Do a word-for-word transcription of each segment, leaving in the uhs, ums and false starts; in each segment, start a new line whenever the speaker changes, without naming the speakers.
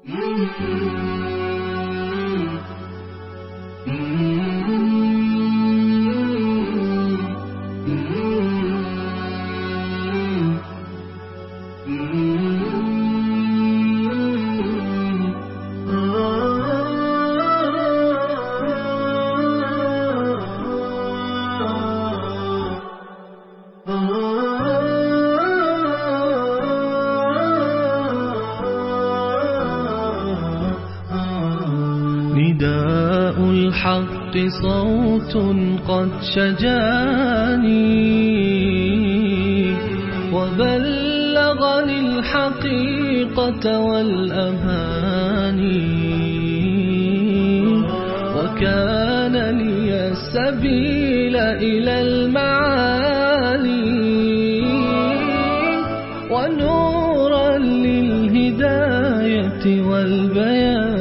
نداء الحق صوت قد شجاني وبلغني الحقيقة والأماني وكان لي السبيل إلى المعالي ونورا للهداية والبيان.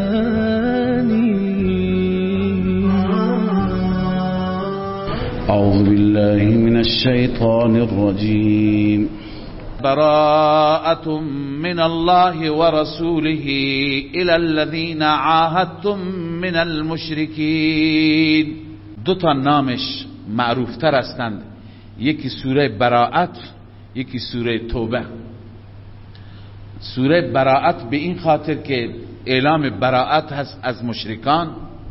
أعوذ بالله من الشيطان الرجيم. براءة من الله ورسوله إلى الذين عاهدتم من المشركين. دو تا نامش معروف تر هستند، یکی سوره براءت، یکی سوره توبه. سوره براءت به این خاطر که اعلام براءت هست از مشرکان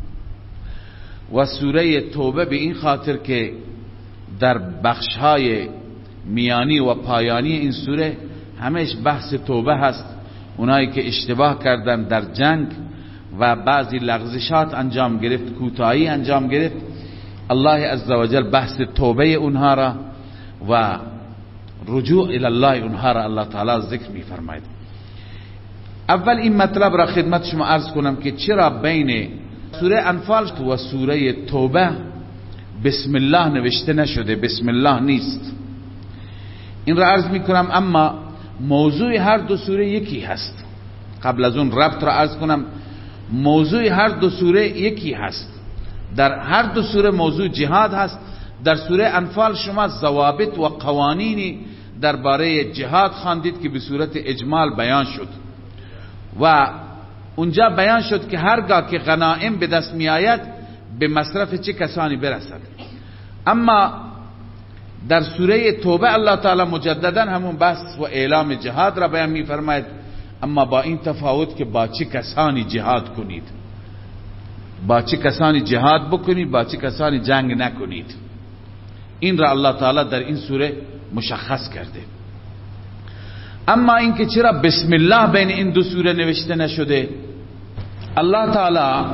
و سوره توبه به این خاطر که در بخشهای میانی و پایانی این سوره همش بحث توبه هست. اونایی که اشتباه کردن در جنگ و بعضی لغزشات انجام گرفت، کوتاهی انجام گرفت، الله عزوجل بحث توبه اونها را و رجوع الی الله اونها را الله تعالی ذکر می فرماید. اول این مطلب را خدمت شما عرض کنم که چرا بین سوره انفال و سوره توبه بسم الله نوشته نشده، بسم الله نیست. این را عرض می کنم، اما موضوع هر دو سوره یکی هست. قبل از اون ربط را عرض کنم، موضوع هر دو سوره یکی هست. در هر دو سوره موضوع جهاد هست. در سوره انفال شما ضوابط و قوانینی درباره جهاد خواندید که به صورت اجمال بیان شد و اونجا بیان شد که هرگاه که غنائم به دست می آید به مصرف چه کسانی برسد. اما در سوره توبه الله تعالی مجددا همون بحث و اعلام جهاد را بیان می فرماید، اما با این تفاوت که با چه کسانی جهاد کنید، با چه کسانی جهاد بکنید، با چه کسانی جنگ نکنید. این را الله تعالی در این سوره مشخص کرده. اما اینکه چرا بسم الله بین این دو سوره نوشته نشده، الله تعالی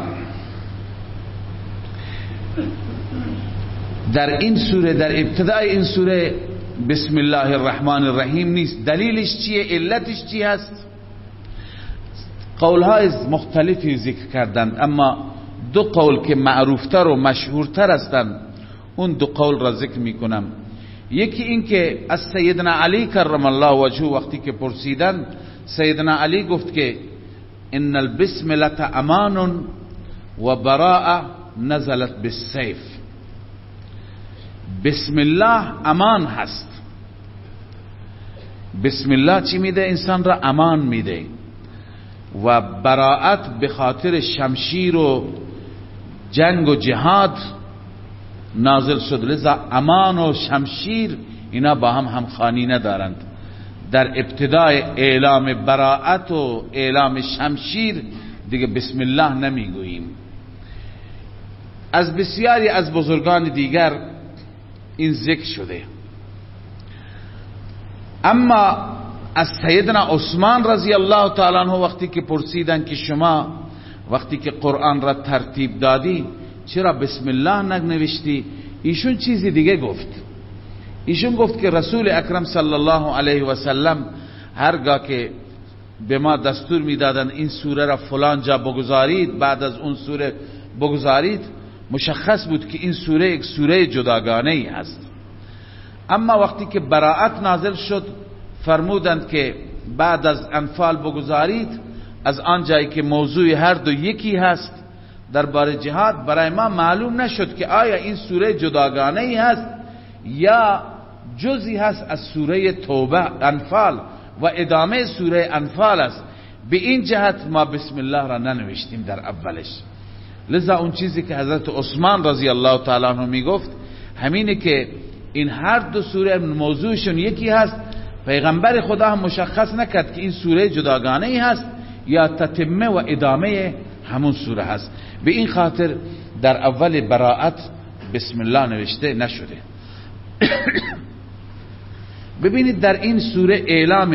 در این سوره، در ابتدای این سوره بسم الله الرحمن الرحیم نیست. دلیلش چیه؟ علتش چی هست؟ قولهای مختلفی ذکر کردند، اما دو قول که معروفتر و مشهورتر هستند اون دو قول را ذکر می کنم. یکی این که از سیدنا علی کرم الله وجهه وقتی که پرسیدن، سیدنا علی گفت که ان البسمله امان و براءه نزلت بالسیف. بسم الله امان هست. بسم الله چی میده؟ انسان را امان میده. و براءت به خاطر شمشیر و جنگ و جهاد نازل شد، لذا امان و شمشیر اینا با هم همخوانی ندارند. در ابتدای اعلام براءت و اعلام شمشیر دیگه بسم الله نمیگوییم. از بسیاری از بزرگان دیگر این ذکر شده. اما از سیدنا عثمان رضی الله تعالی عنه وقتی که پرسیدن که شما وقتی که قرآن را ترتیب دادی چرا بسم الله ننوشتی، ایشون چیزی دیگه گفت. ایشون گفت که رسول اکرم صلی الله علیه و سلم هرگاه که به ما دستور میدادن این سوره را فلان جا بگذارید، بعد از اون سوره بگذارید، مشخص بود که این سوره یک سوره جداگانه ای هست. اما وقتی که براءت نازل شد فرمودند که بعد از انفال بگذارید، از آن جایی که موضوع هر دو یکی هست درباره جهاد، برای ما معلوم نشد که آیا این سوره جداگانه ای هست یا جزئی هست از سوره توبه انفال و ادامه سوره انفال است. به این جهت ما بسم الله را ننوشتیم در اولش. لذا اون چیزی که حضرت عثمان رضی الله تعالی عنه میگفت همینه که این هر دو سوره موضوعشون یکی هست. پیغمبر خدا هم مشخص نکرد که این سوره جداگانه ای هست یا تتمه و ادامه همون سوره هست. به این خاطر در اول براءت بسم الله نوشته نشده. ببینید در این سوره اعلام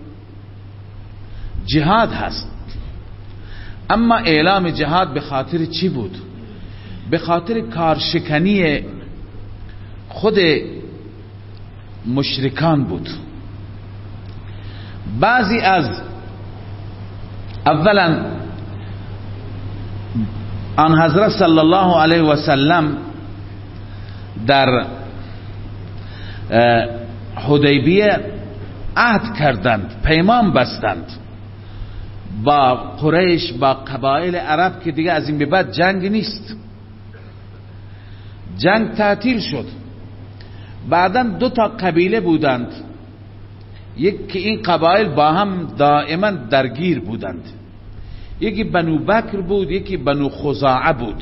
جهاد هست، اما اعلام جهاد به خاطر چی بود؟ به خاطر کارشکنی خود مشرکان بود. بعضی از اولا آن حضرت صلی الله علیه و سلم در حدیبیه عهد کردند، پیمان بستند با قریش، با قبایل عرب که دیگه از این به بعد جنگ نیست. جنگ تعطیل شد. بعدا دو تا قبیله بودند، یک که این قبایل با هم دائما درگیر بودند، یکی بنو بکر بود، یکی بنو خزاعه بود.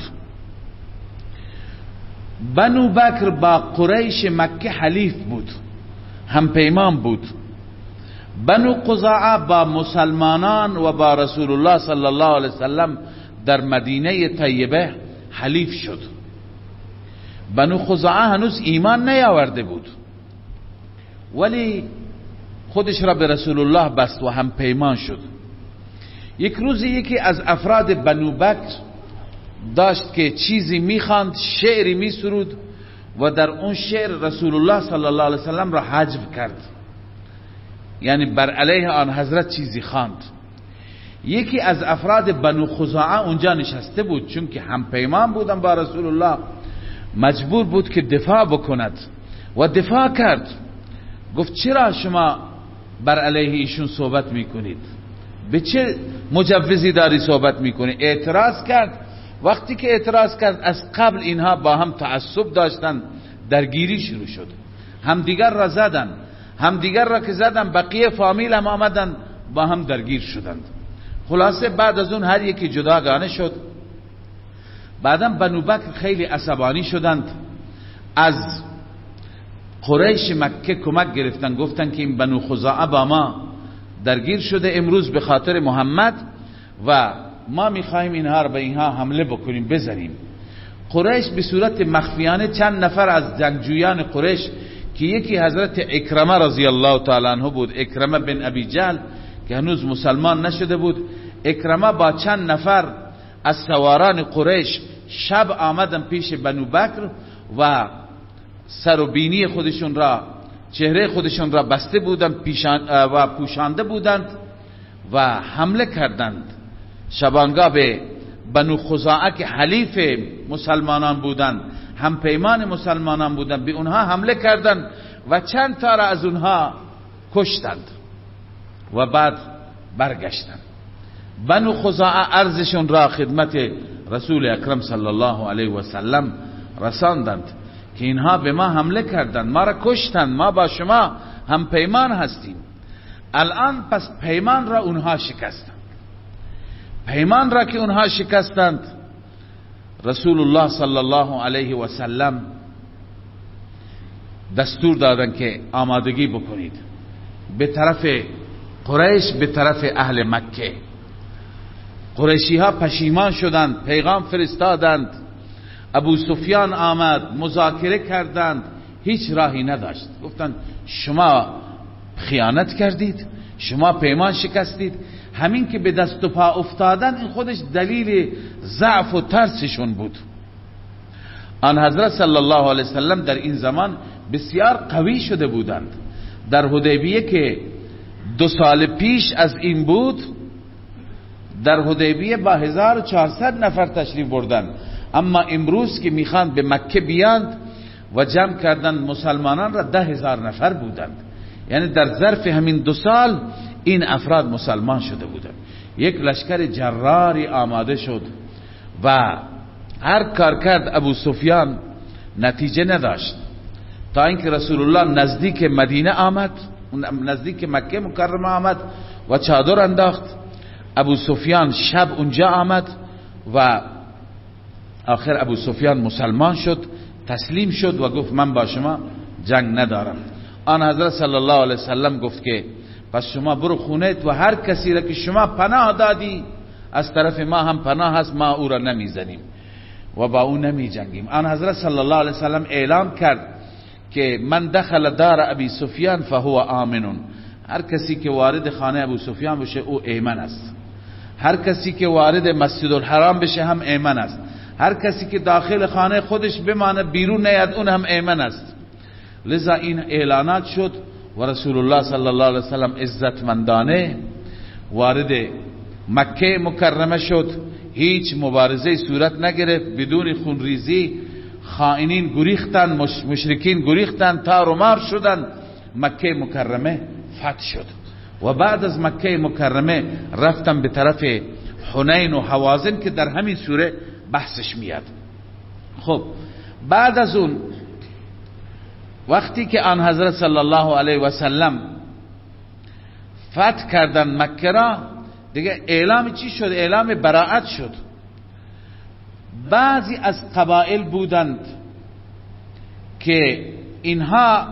بنو بکر با قریش مکه حلیف بود، هم پیمان بود. بنو خزاعه با مسلمانان و با رسول الله صلی الله علیه وسلم در مدینه طیبه حلیف شد. بنو خزاعه هنوز ایمان نیاورده بود، ولی خودش را به رسول الله بست و هم پیمان شد. یک روز یکی از افراد بنو بکر داشت که چیزی میخواند، شعری میسرود و در اون شعر رسول الله صلی الله علیه وسلم را حجب کرد، یعنی بر علیه آن حضرت چیزی خواند. یکی از افراد بنو خزاعه اونجا نشسته بود، چون که هم پیمان بودن با رسول الله، مجبور بود که دفاع بکند و دفاع کرد. گفت چرا شما بر علیه ایشون صحبت میکنید؟ به چه مجوزی داری صحبت میکنی؟ اعتراض کرد. وقتی که اعتراض کرد، از قبل اینها با هم تعصب داشتن، درگیری شروع شد، همدیگر را زدن، همدیگر را که زدن بقیه فامیل هم آمدن با هم درگیر شدند. خلاصه بعد از اون هر یکی جداگانه شد. بعدم بنو بکر خیلی عصبانی شدند، از قریش مکه کمک گرفتن، گفتن که این بنو خزاعه با ما درگیر شده امروز به خاطر محمد و ما میخوایم اینها رو به اینها حمله بکنیم، بزنیم. قریش به صورت مخفیانه چند نفر از جنگجویان قریش که یکی حضرت اکرمه رضی الله تعالی عنه بود، اکرمه بن ابی جهل که هنوز مسلمان نشده بود، اکرمه با چند نفر از سواران قریش شب آمدن پیش بنو بکر و سر و بینی خودشون را، چهره خودشون را بسته بودند و پوشانده بودند و حمله کردند. شبانگاه به بنو خزاعه که حلیف مسلمانان بودند، هم پیمان مسلمانان بودند، به اونها حمله کردند و چند تا را از اونها کشتند و بعد برگشتند. بنو خزاعه عرضشون را خدمت رسول اکرم صلی الله علیه و سلم رساندند که اینها به ما حمله کردند، ما را کشتند، ما با شما هم پیمان هستیم. الان پس پیمان را اونها شکستند. پیمان را که اونها شکستند، رسول الله صلی الله علیه و سلم دستور دادن که آمادگی بکنید به طرف قریش، به طرف اهل مکه. قریشی ها پشیمان شدند، پیغام فرستادند، ابو سفیان آمد، مذاکره کردند، هیچ راهی نداشت. گفتند شما خیانت کردید، شما پیمان شکستید. همین که به دست و پا افتادن این خودش دلیل ضعف و ترسشون بود. آن حضرت صلی الله علیه وسلم در این زمان بسیار قوی شده بودند. در حدیبیه که دو سال پیش از این بود، در حدیبیه با هزار و چهارصد نفر تشریف بردن، اما امروز که میخوان به مکه بیاند و جمع کردن مسلمانان را ده هزار نفر بودند. یعنی در ظرف همین دو سال این افراد مسلمان شده بودند. یک لشکر جراری آماده شد و هر کار کرد ابو سفیان نتیجه نداشت، تا اینکه رسول الله نزدیک مدینه آمد، نزدیک مکه مکرمه آمد و چادر انداخت ابو سفیان شب اونجا آمد و آخر ابو سفیان مسلمان شد، تسلیم شد و گفت من با شما جنگ ندارم. آن حضرت صلی الله علیه وسلم گفت که پس شما برو خونت و هر کسی را که شما پناه دادی از طرف ما هم پناه هست، ما او را نمیزنیم و با او نمی جنگیم. آن حضرت صلی الله علیه وسلم اعلام کرد که من دخل دار ابی سفیان فهو آمنون، هر کسی که وارد خانه ابو سفیان بشه او ایمن است، هر کسی که وارد مسجد الحرام بشه هم ایمن است، هر کسی که داخل خانه خودش بمانه بیرون نیاد اون هم ایمن است. لذا این اعلانات شد و رسول الله صلی الله علیه وسلم عزتمندانه وارد مکه مکرمه شد، هیچ مبارزه صورت نگرفت، بدون خونریزی خائنین گریختن، مشرکین گریختن، تار و مار شدن، مکه مکرمه فتح شد و بعد از مکه مکرمه رفتن به طرف حنین و حوازن که در همین سوره بحثش میاد. خب بعد از اون وقتی که آن حضرت صلی الله علیه و سلم فتح کردن مکه را، دیگه اعلام چی شد؟ اعلام براءت شد. بعضی از قبائل بودند که اینها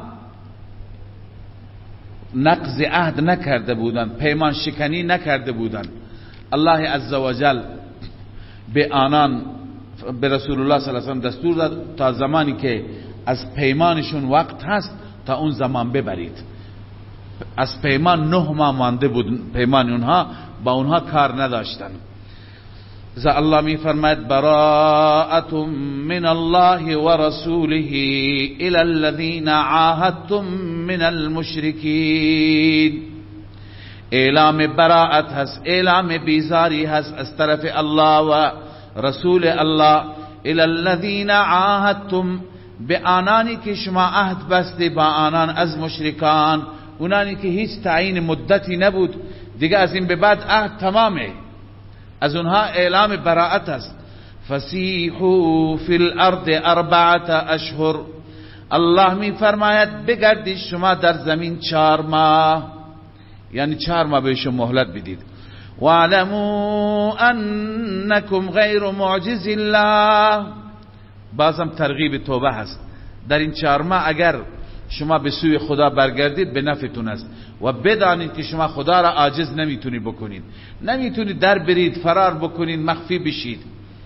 نقض عهد نکرده بودند، پیمان شکنی نکرده بودند. الله عزوجل به آنان به رسول الله صلی الله علیه و سلم دستور داد تا زمانی که از پیمانشون وقت هست تا اون زمان ببرید. از پیمان نه ماه مانده بود، پیمان اونها با اونها کار نداشتن. ذا الله می فرماید براءت من الله و رسوله الى الذین عاهدتم من المشرکین. اعلام براءت هست، اعلام بیزاری هست از طرف الله و رسول الله الى الذین عاهدتم، به آنانی که شما عهد بسته با آنان از مشرکان، اونانی که هیچ تعیین مدتی نبود، دیگه از این به بعد عهد تمامه، از اونها اعلام براءت است. فسیحوا فی الارض اربعه اشهر، الله می فرماید بگردید شما در زمین چهار ماه، یعنی چهار ماه بهشون مهلت بدید. واعلموا انکم غیر معجز الله، بازم ترغیب توبه هست. در این چهار ماه اگر شما به سوی خدا برگردید به نفعتون است و بدانید که شما خدا را عاجز نمیتونید بکنید، نمیتونید در برید، فرار بکنید، مخفی بشید.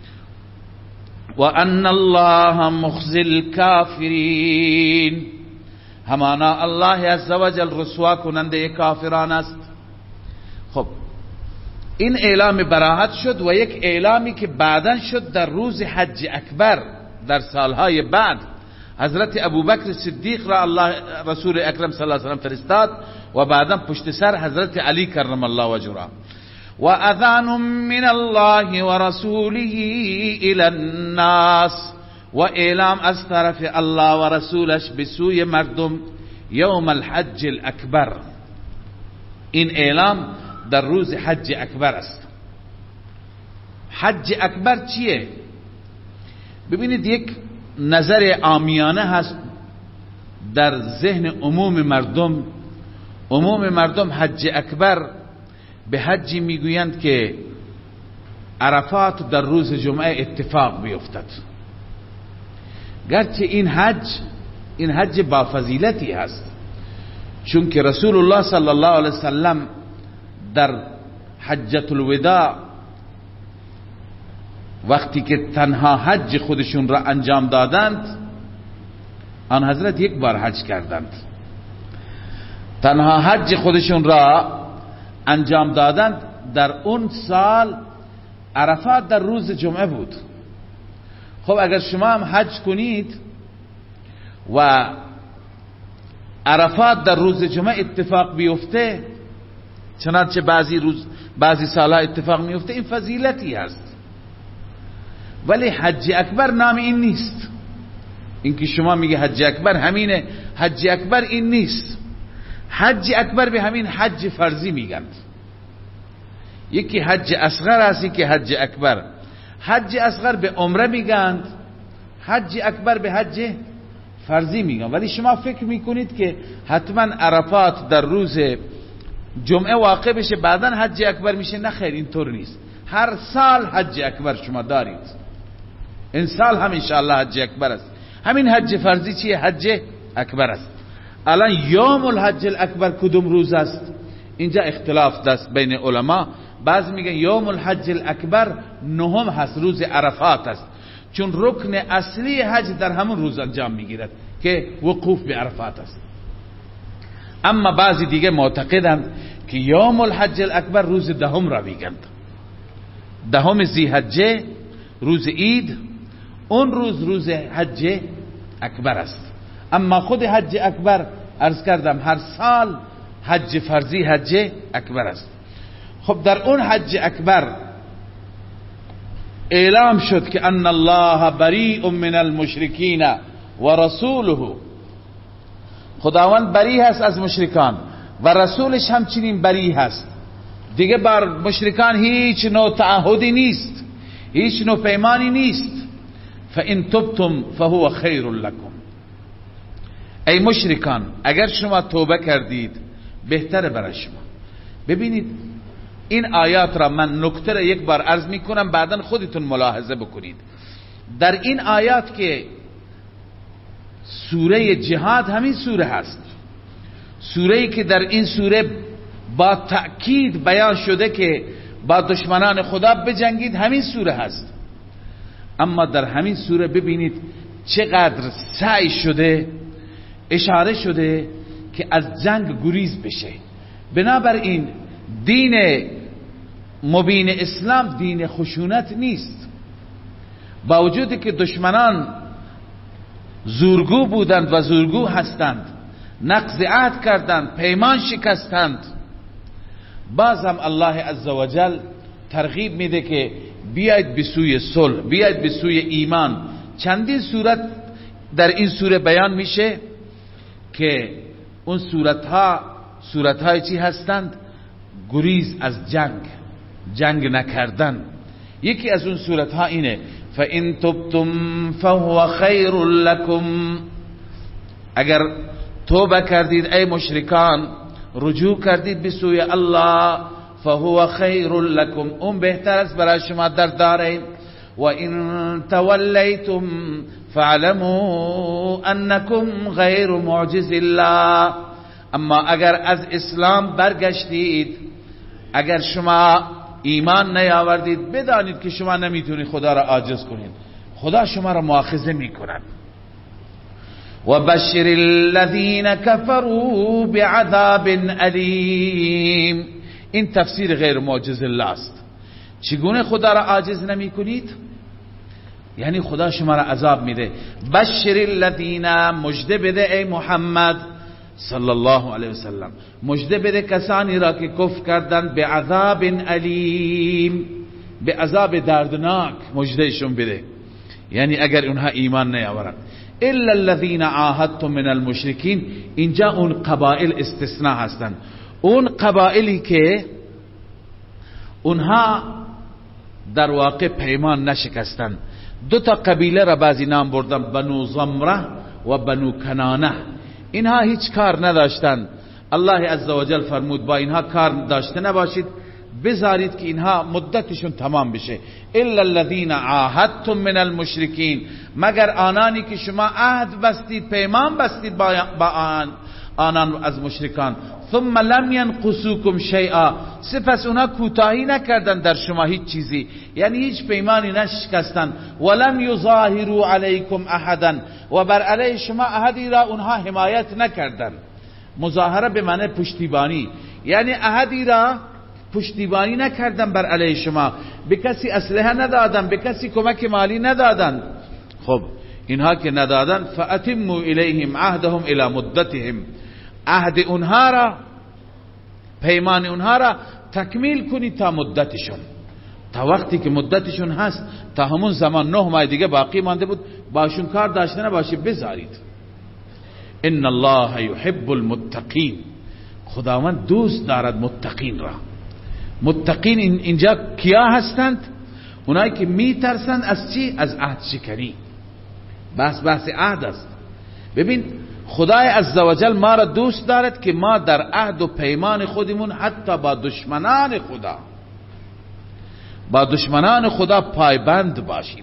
و ان الله مخزی الکافرین، همانا الله عزوجل رسوا کننده کافران است. خب این اعلام براءت شد و یک اعلامی که بعداً شد در روز حج اکبر در سالهای بعد. حضرت ابوبکر صدیق را الله رسول اکرم صلی الله علیه و سلم فرستاد و بعدا پشت سر حضرت علی کرم الله وجهه. و اذان من الله و رسوله الى الناس، و اعلام از طرف الله و رسولش به سوی مردم یوم الحج الاکبر. این اعلام در روز حج اکبر است. حج اکبر چیه؟ ببینید یک نظر عامیانه هست در ذهن عموم مردم. عموم مردم حج اکبر به حجی میگویند که عرفات در روز جمعه اتفاق بیفتد، گرچه این حج این حج با فضیلتی هست، چون که رسول الله صلی الله علیه وسلم در حجة الوداع وقتی که تنها حج خودشون را انجام دادند، آن حضرت یک بار حج کردند، تنها حج خودشون را انجام دادند. در اون سال عرفات در روز جمعه بود. خب اگر شما هم حج کنید و عرفات در روز جمعه اتفاق بیفته، چنانچه بعضی روز بعضی سالها اتفاق میفته، این فضیلتی هست. ولی حج اکبر نام این نیست. این که شما میگه حج اکبر همینه، حج اکبر این نیست. حج اکبر به همین حج فرضی میگند. یکی حج اصغر است، یکی حج اکبر. حج اصغر به عمره میگند، حج اکبر به حج فرضی میگن. ولی شما فکر میکنید که حتما عرفات در روز جمعه واقع بشه بعدا حج اکبر میشه. نه خیر، اینطور نیست. هر سال حج اکبر شما دارید. این سال هم انشاءالله حج اکبر است. همین حج فرضی چیه؟ حج اکبر است. الان یوم الحج الاکبر کدوم روز است؟ اینجا اختلاف دست بین علما. بعضی میگن یوم الحج الاکبر نهم هست، روز عرفات است، چون رکن اصلی حج در همون روز انجام میگیرد که وقوف به عرفات است. اما بعضی دیگه معتقدند که یوم الحج الاکبر روز دهم را میگند، دهم ذی‌حجه، روز عید، اون روز روز حج اکبر است. اما خود حج اکبر عرض کردم هر سال حج فرضی حج اکبر است. خب در اون حج اکبر اعلام شد که ان الله بریء من المشرکین و رسوله، خداوند بری هست از مشرکان و رسولش همچنین بری هست. دیگه بر مشرکان هیچ نوع تعهدی نیست، هیچ نوع پیمانی نیست. فَإِن تُبْتُمْ فَهُوَ خَيْرٌ لَكُمْ. ای مشرکان اگر شما توبه کردید بهتره برای شما. ببینید این آیات را من نکته را یک بار عرض می کنم، بعدا خودتون ملاحظه بکنید. در این آیات که سوره جهاد همین سوره هست، سوره‌ای که در این سوره با تأکید بیان شده که با دشمنان خدا بجنگید، همین سوره هست. اما در همین سوره ببینید چقدر سعی شده، اشاره شده که از جنگ گریز بشه. بنابراین دین مبین اسلام دین خشونت نیست. با وجودی که دشمنان زورگو بودند و زورگو هستند، نقض عهد کردند، پیمان شکستند، باز هم الله عزوجل ترغیب میده که بیاید به سوی صلح، بیاید به سوی ایمان. چندین صورت در این سوره بیان میشه که اون صورت ها صورت های چی هستند؟ گریز از جنگ، جنگ نکردن. یکی از اون صورت ها اینه فَإِن تُبْتُمْ فَهُوَ خَيْرٌ لَكُمْ. اگر توبه کردید ای مشرکان، رجوع کردید به سوی الله، فهو خیر لکم، اون بهتر است برای شما در دارین. و ان تولیتم فاعلموا انکم غیر معجز الله. اما اگر از اسلام برگشتید، اگر شما ایمان نیاوردید، بدانید که شما نمیتونید خدا را عاجز کنید، خدا شما را مؤاخذه میکند. و بشر الذین کفروا بعذاب علیم. این تفسیر غیر معجز الله است. چگونه خدا را عاجز نمی کنید؟ یعنی خدا شما را عذاب میده. بشر الذین، مجده بده ای محمد صلی الله علیه وسلم، مجده بده کسانی را که کفر کردند، بعذاب علیم، به عذاب دردناک مجدهشون بده. یعنی اگر اونها ایمان نیاورند. الا الذين عاهدتم من المشرکین، اینجا اون قبائل استثناء هستند. اون قبائلی که اونها در واقع پیمان نشکستند. دو تا قبیله را بعضی نام بردن، بنو زمره و بنو کنانه. اینها هیچ کار نداشتند. الله عزوجل فرمود با اینها کار داشته نباشید، بذارید که اینها مدتشون تمام بشه. الا الذين عاهدتم من المشرکین، مگر آنانی که شما عهد بستید، پیمان بستید با آن آنان از مشرکان. ثم لم ينقصوكم شیئا، سپس اونا کوتاهی نکردن در شما هیچ چیزی، یعنی هیچ پیمانی نشکستن. ولم یظاهروا علیکم احدا، و بر علیه شما احدی را اونها حمایت نکردن. مظاهره به معنی پشتیبانی، یعنی احدی را پشتیبانی نکردن بر علیه شما، به کسی اسلحه ندادن، به کسی کمک مالی ندادن. خب اینها که ندادن، فاتموا الیهم عهدهم الی مدتهم، عهد اونها را، پیمان اونها را تکمیل کنید تا مدتشون، تا وقتی که مدتشون هست، تا همون زمان نه ماه دیگه باقی مانده بود، باشون کار داشته نباشه، بذارید. ان الله یحب المتقین، خداوند دوست دارد متقین را. متقین اینجا کیا هستند؟ اونایی که میترسند از چی؟ از عهد شکنی. بس بحث عهد است. ببین خدای عزوجل ما را دوست دارد که ما در عهد و پیمان خودمون حتی با دشمنان خدا با دشمنان خدا پایبند باشیم.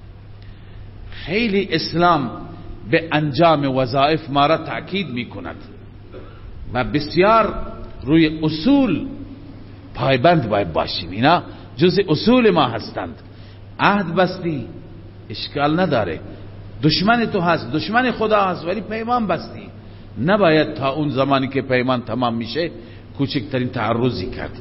خیلی اسلام به انجام وظایف ما را تأکید می کند و بسیار روی اصول پایبند باید باشیم. اینا جز اصول ما هستند. عهد بستی اشکال نداره، دشمن تو هست، دشمن خدا هست، ولی پیمان بستی، نباید تا اون زمانی که پیمان تمام میشه کوچکترین تعرضی کرد.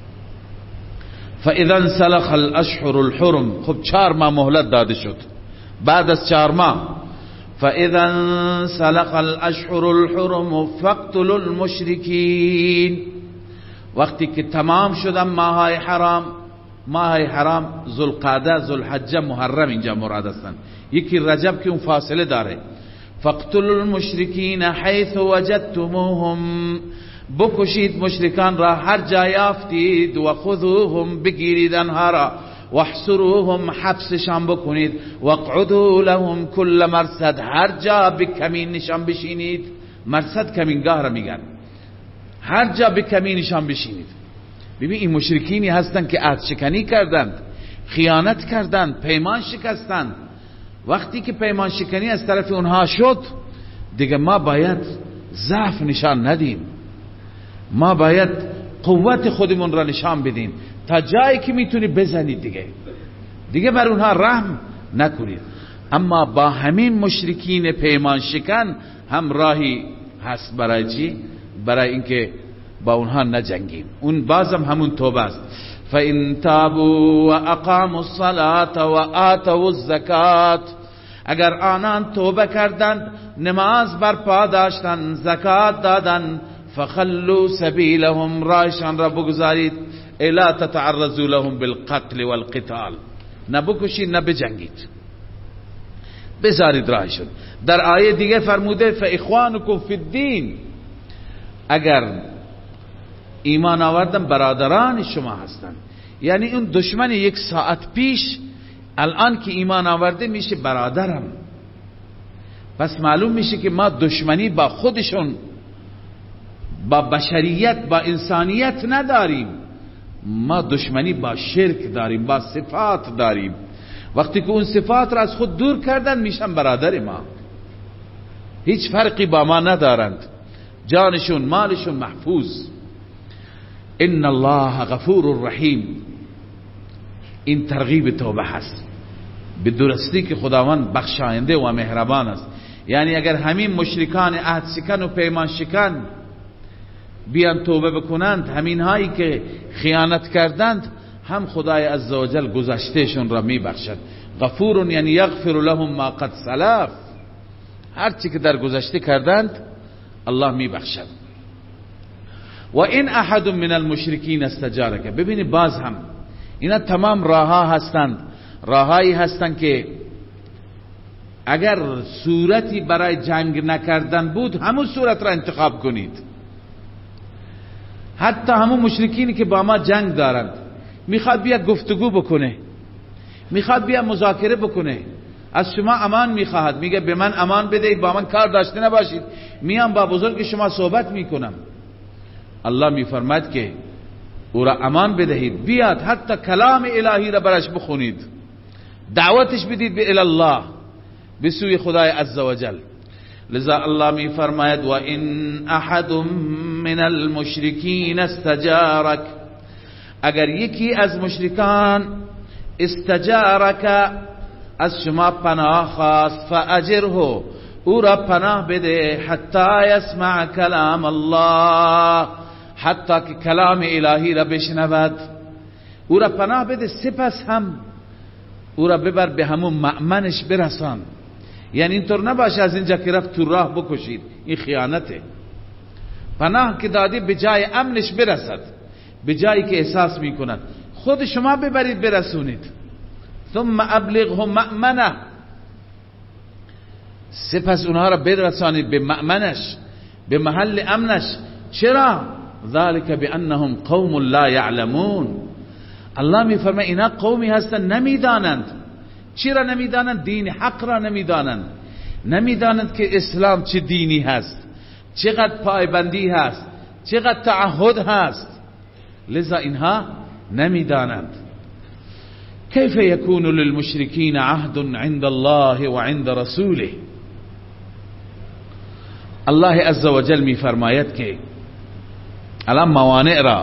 فاذا انسلخ الاشهر الحرم، خب چهار ماه مهلت داده شد. بعد از چهار ماه فاذا انسلخ الاشهر الحرم فاقتلوا المشرکین، وقتی که تمام شدن ماهای حرام، ماهای حرام ذوالقعده، ذوالحجه، محرم اینجا مراد هستند، یکی رجب که اون فاصله داره. فاقتلوا المشرکین حیث وجدتموهم، بکشید مشرکان را هر جا یافتید، و خذوهم، بگیرید آنها را، واحصروهم، حبسشان بکنید، واقعدوا لهم کل مرصد، هر جا به کمین نشان بشینید. مرصد کمینگاه را میگن، هر جا به کمینشان بشینید. ببین این مشرکینی هستند که عهد شکنی کردند، خیانت کردند، پیمان شکستند. وقتی که پیمان شکنی از طرف اونها شد، دیگه ما باید ضعف نشان ندیم، ما باید قوت خودمون را نشان بدیم، تا جایی که میتونی بزنید دیگه دیگه بر اونها رحم نکنید. اما با همین مشرکین پیمان شکن هم راهی هست برای چی؟ برای اینکه با اونها نجنگیم. اون بازم همون توبه است. فَإِن تَابُوا وَأَقَامُوا الصَّلَاةَ وَآتَوُا الزَّكَاةَ، اگر آنان توبه کردند، نماز برپا داشتند، زکات دادند، فخلوا سبیلهم، راهشان را بگذارید، الا تتعرضوا لهم بالقتل والقتال، نه بکشید نه بجنگید، بذارید راهشون. در آیه دیگه فرموده فاخوانکم فی الدین، اگر ایمان آوردن برادران شما هستند. یعنی اون دشمن یک ساعت پیش الان که ایمان آورده میشه برادرم. پس معلوم میشه که ما دشمنی با خودشون، با بشریت، با انسانیت نداریم، ما دشمنی با شرک داریم، با صفات داریم. وقتی که اون صفات را از خود دور کردن میشن برادر ما، هیچ فرقی با ما ندارند، جانشون مالشون محفوظ. ان الله غفور رحیم، این ترغیب توبه هست، به درستی که خداوند بخشاینده و مهربان است. یعنی اگر همین مشرکان عهد شکن و پیمان شکن بیان توبه بکنند، همین هایی که خیانت کردند، هم خدای عزوجل گذشتهشون را میبخشد. غفور یعنی یغفر لهم ما قد سلف، هر چی که در گذشته کردند الله میبخشد. و این احد من المشرکین استجارک، ببینید باز هم اینا تمام راه ها هستند، راههایی هستند که اگر صورتی برای جنگ نکردن بود، همون صورت را انتخاب کنید. حتی همون مشرکینی که با ما جنگ دارند، میخواد بیا گفتگو بکنه، میخواد بیا مذاکره بکنه، از شما امان میخواهد، میگه به من امان بدهید، با من کار داشته نباشید، میام با بزرگ شما صحبت میکنم. الله میفرماید که او را امان بدهید، بیاد، حتی کلام الهی را برش بخونید، دعوتش بدید به الله، به سوی خدای عزوجل. لذا الله میفرماید و ان احد من المشرکین استجارک، اگر یکی از مشرکان استجارک، از شما پناه خواست، فاجره، او را پناه بده، حتی یسمع کلام الله، حتی که کلام الهی را بشنود، او را پناه بده، سپس هم او را ببر به همون مأمنش برسان. یعنی اینطور نباشه از اینجا که رفت تو راه بکشید، این خیانته. پناه که دادی به جای امنش برسد، به جایی که احساس میکنند، خود شما ببرید برسونید. ثم ابلغهم مأمنه، سپس اونها را برسانید به مأمنش، به محل امنش. چرا؟ ذلك بانهم قوم لا يعلمون، الله میفرماید اینا قومی هستند نمیدانند. چرا نمیدانند؟ دین حق را نمیدانند. نمیدانند که اسلام چه دینی هست، چقدر پایبندی هست، چقدر تعهد هست، لذا اینها نمیدانند. کیف یکون للمشرکین عهد عند الله و عند رسوله. الله عز و جل می فرماید که الان موانع را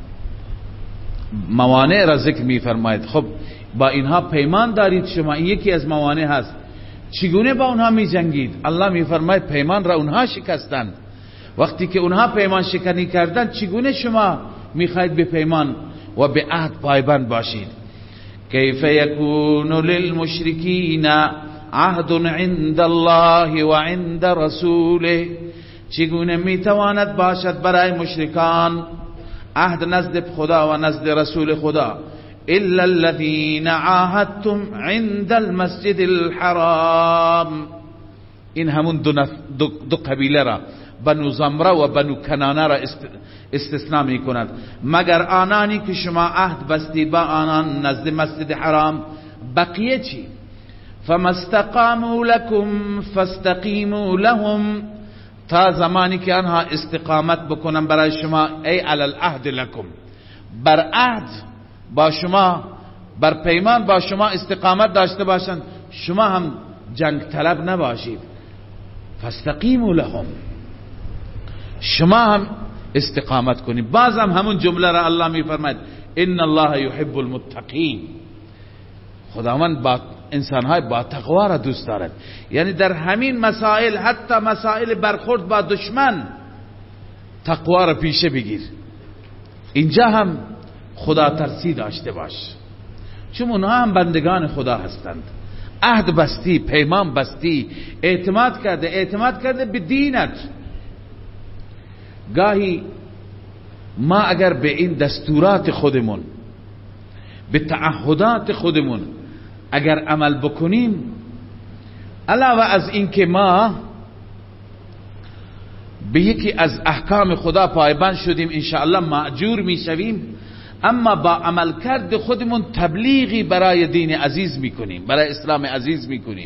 موانع را ذکر می فرماید. خب با اینها پیمان دارید شما، این یکی از موانع هست، چگونه با اونها می جنگید؟ الله می فرماید پیمان را اونها شکستند. وقتی که اونها پیمان شکنی کردند چگونه شما می خواهید به پیمان و به عهد پایبند باشید؟ کیف یکون للمشرکین عهد عند الله و عند رسوله. چگونه می تواند باشد برای مشرکان عهد نزد خدا و نزد رسول خدا؟ الا الذين عاهدتم عند المسجد الحرام. این همون دو, نف... دو... دو قبیله را بنو زمره و بنو کنانه را است... استثناء می کند، مگر آنانی که شما عهد بستید با آنان نزد مسجد حرام. بقیه چی؟ فما استقاموا لكم فاستقیموا لهم. تا زمانی که آنها استقامت بکنن برای شما، ای علی العهد لكم، بر عهد با شما، بر پیمان با شما استقامت داشته باشند، شما هم جنگ طلب نباشید. فاستقیموا لهم، شما هم استقامت کنید. باز هم همون جمله را الله می فرماید ان الله يحب المتقین. خداوند با انسانهای با تقوا را دوست دارد. یعنی در همین مسائل، حتی مسائل برخورد با دشمن، تقوا را پیشه بگیر. اینجا هم خدا ترسی داشته باش، چون اونها هم بندگان خدا هستند. عهد بستی، پیمان بستی، اعتماد کرده اعتماد کرده به دینت. گاهی ما اگر به این دستورات خودمون، به تعهدات خودمون اگر عمل بکنیم، علاوه از این که ما به یکی از احکام خدا پایبند شدیم، انشاءالله مأجور میشویم، اما با عمل کرد خودمون تبلیغی برای دین عزیز میکنیم، برای اسلام عزیز میکنیم.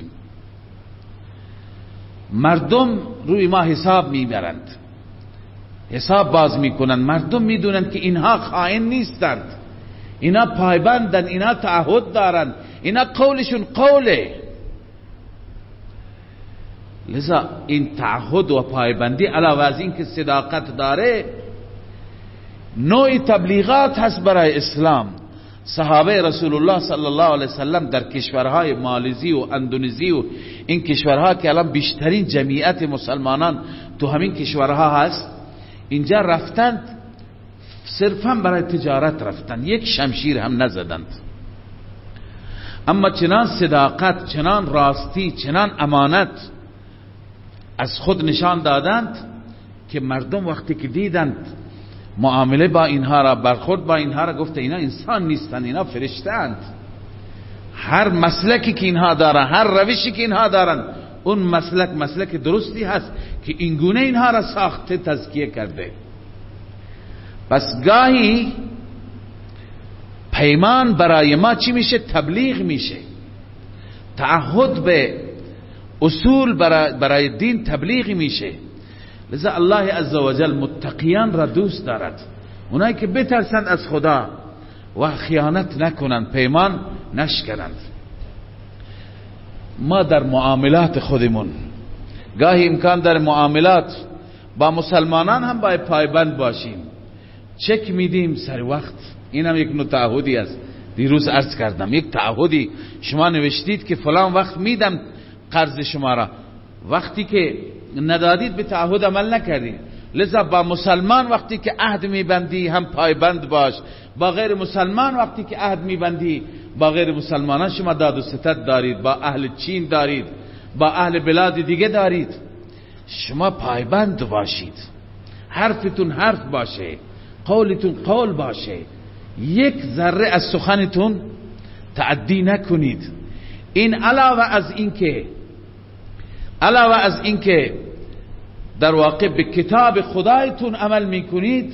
مردم روی ما حساب میبرند، حساب باز میکنند. مردم میدونند که اینها خائن نیستند، اینا پایبندن، اینا تعهد دارند، اینا قولشون قوله. لذا این تعهد و پایبندی علاوه از این که صداقت داره، نوع تبلیغات هست برای اسلام. صحابه رسول الله صلی الله علیه وسلم در کشورهای مالزی و اندونزی و این کشورها که الان بیشترین جمعیت مسلمانان تو همین کشورها هست، اینجا رفتند صرفا برای تجارت رفتند، یک شمشیر هم نزدند، اما چنان صداقت، چنان راستی، چنان امانت از خود نشان دادند که مردم وقتی که دیدند معامله با اینها را، برخورد با اینها را، گفته اینا انسان نیستند، اینا فرشته‌اند. هر مسلکی که اینها دارن، هر روشی که اینها دارن، اون مسلک مسلک درستی هست که اینگونه اینها را ساخته، تزکیه کرده. پس گاهی پیمان برای ما چی میشه؟ تبلیغ میشه. تعهد به اصول برای, برای دین تبلیغ میشه. لذا الله عزوجل متقیان را دوست دارد، اونایی که بترسند از خدا و خیانت نکنند، پیمان نشکنند. ما در معاملات خودمون گاهی امکان در معاملات با مسلمانان هم باید پایبند باشیم. چک میدیم سر وقت، این هم یک نوع تعهدی است. دیروز عرض کردم یک تعهدی شما نوشتید که فلان وقت میدم قرض شما را، وقتی که ندادید به تعهد عمل نکردید. لذا با مسلمان وقتی که عهد میبندی هم پایبند باش، با غیر مسلمان وقتی که عهد میبندی، با غیر مسلمانان شما داد و ستد دارید، با اهل چین دارید، با اهل بلاد دیگه دارید، شما پایبند باشید. حرفتون حرف باشه، قولتون قول باشه، یک ذره از سخنتون تعدی نکنید. این علاوه از این که علاوه از این که در واقع به کتاب خدایتون عمل میکنید،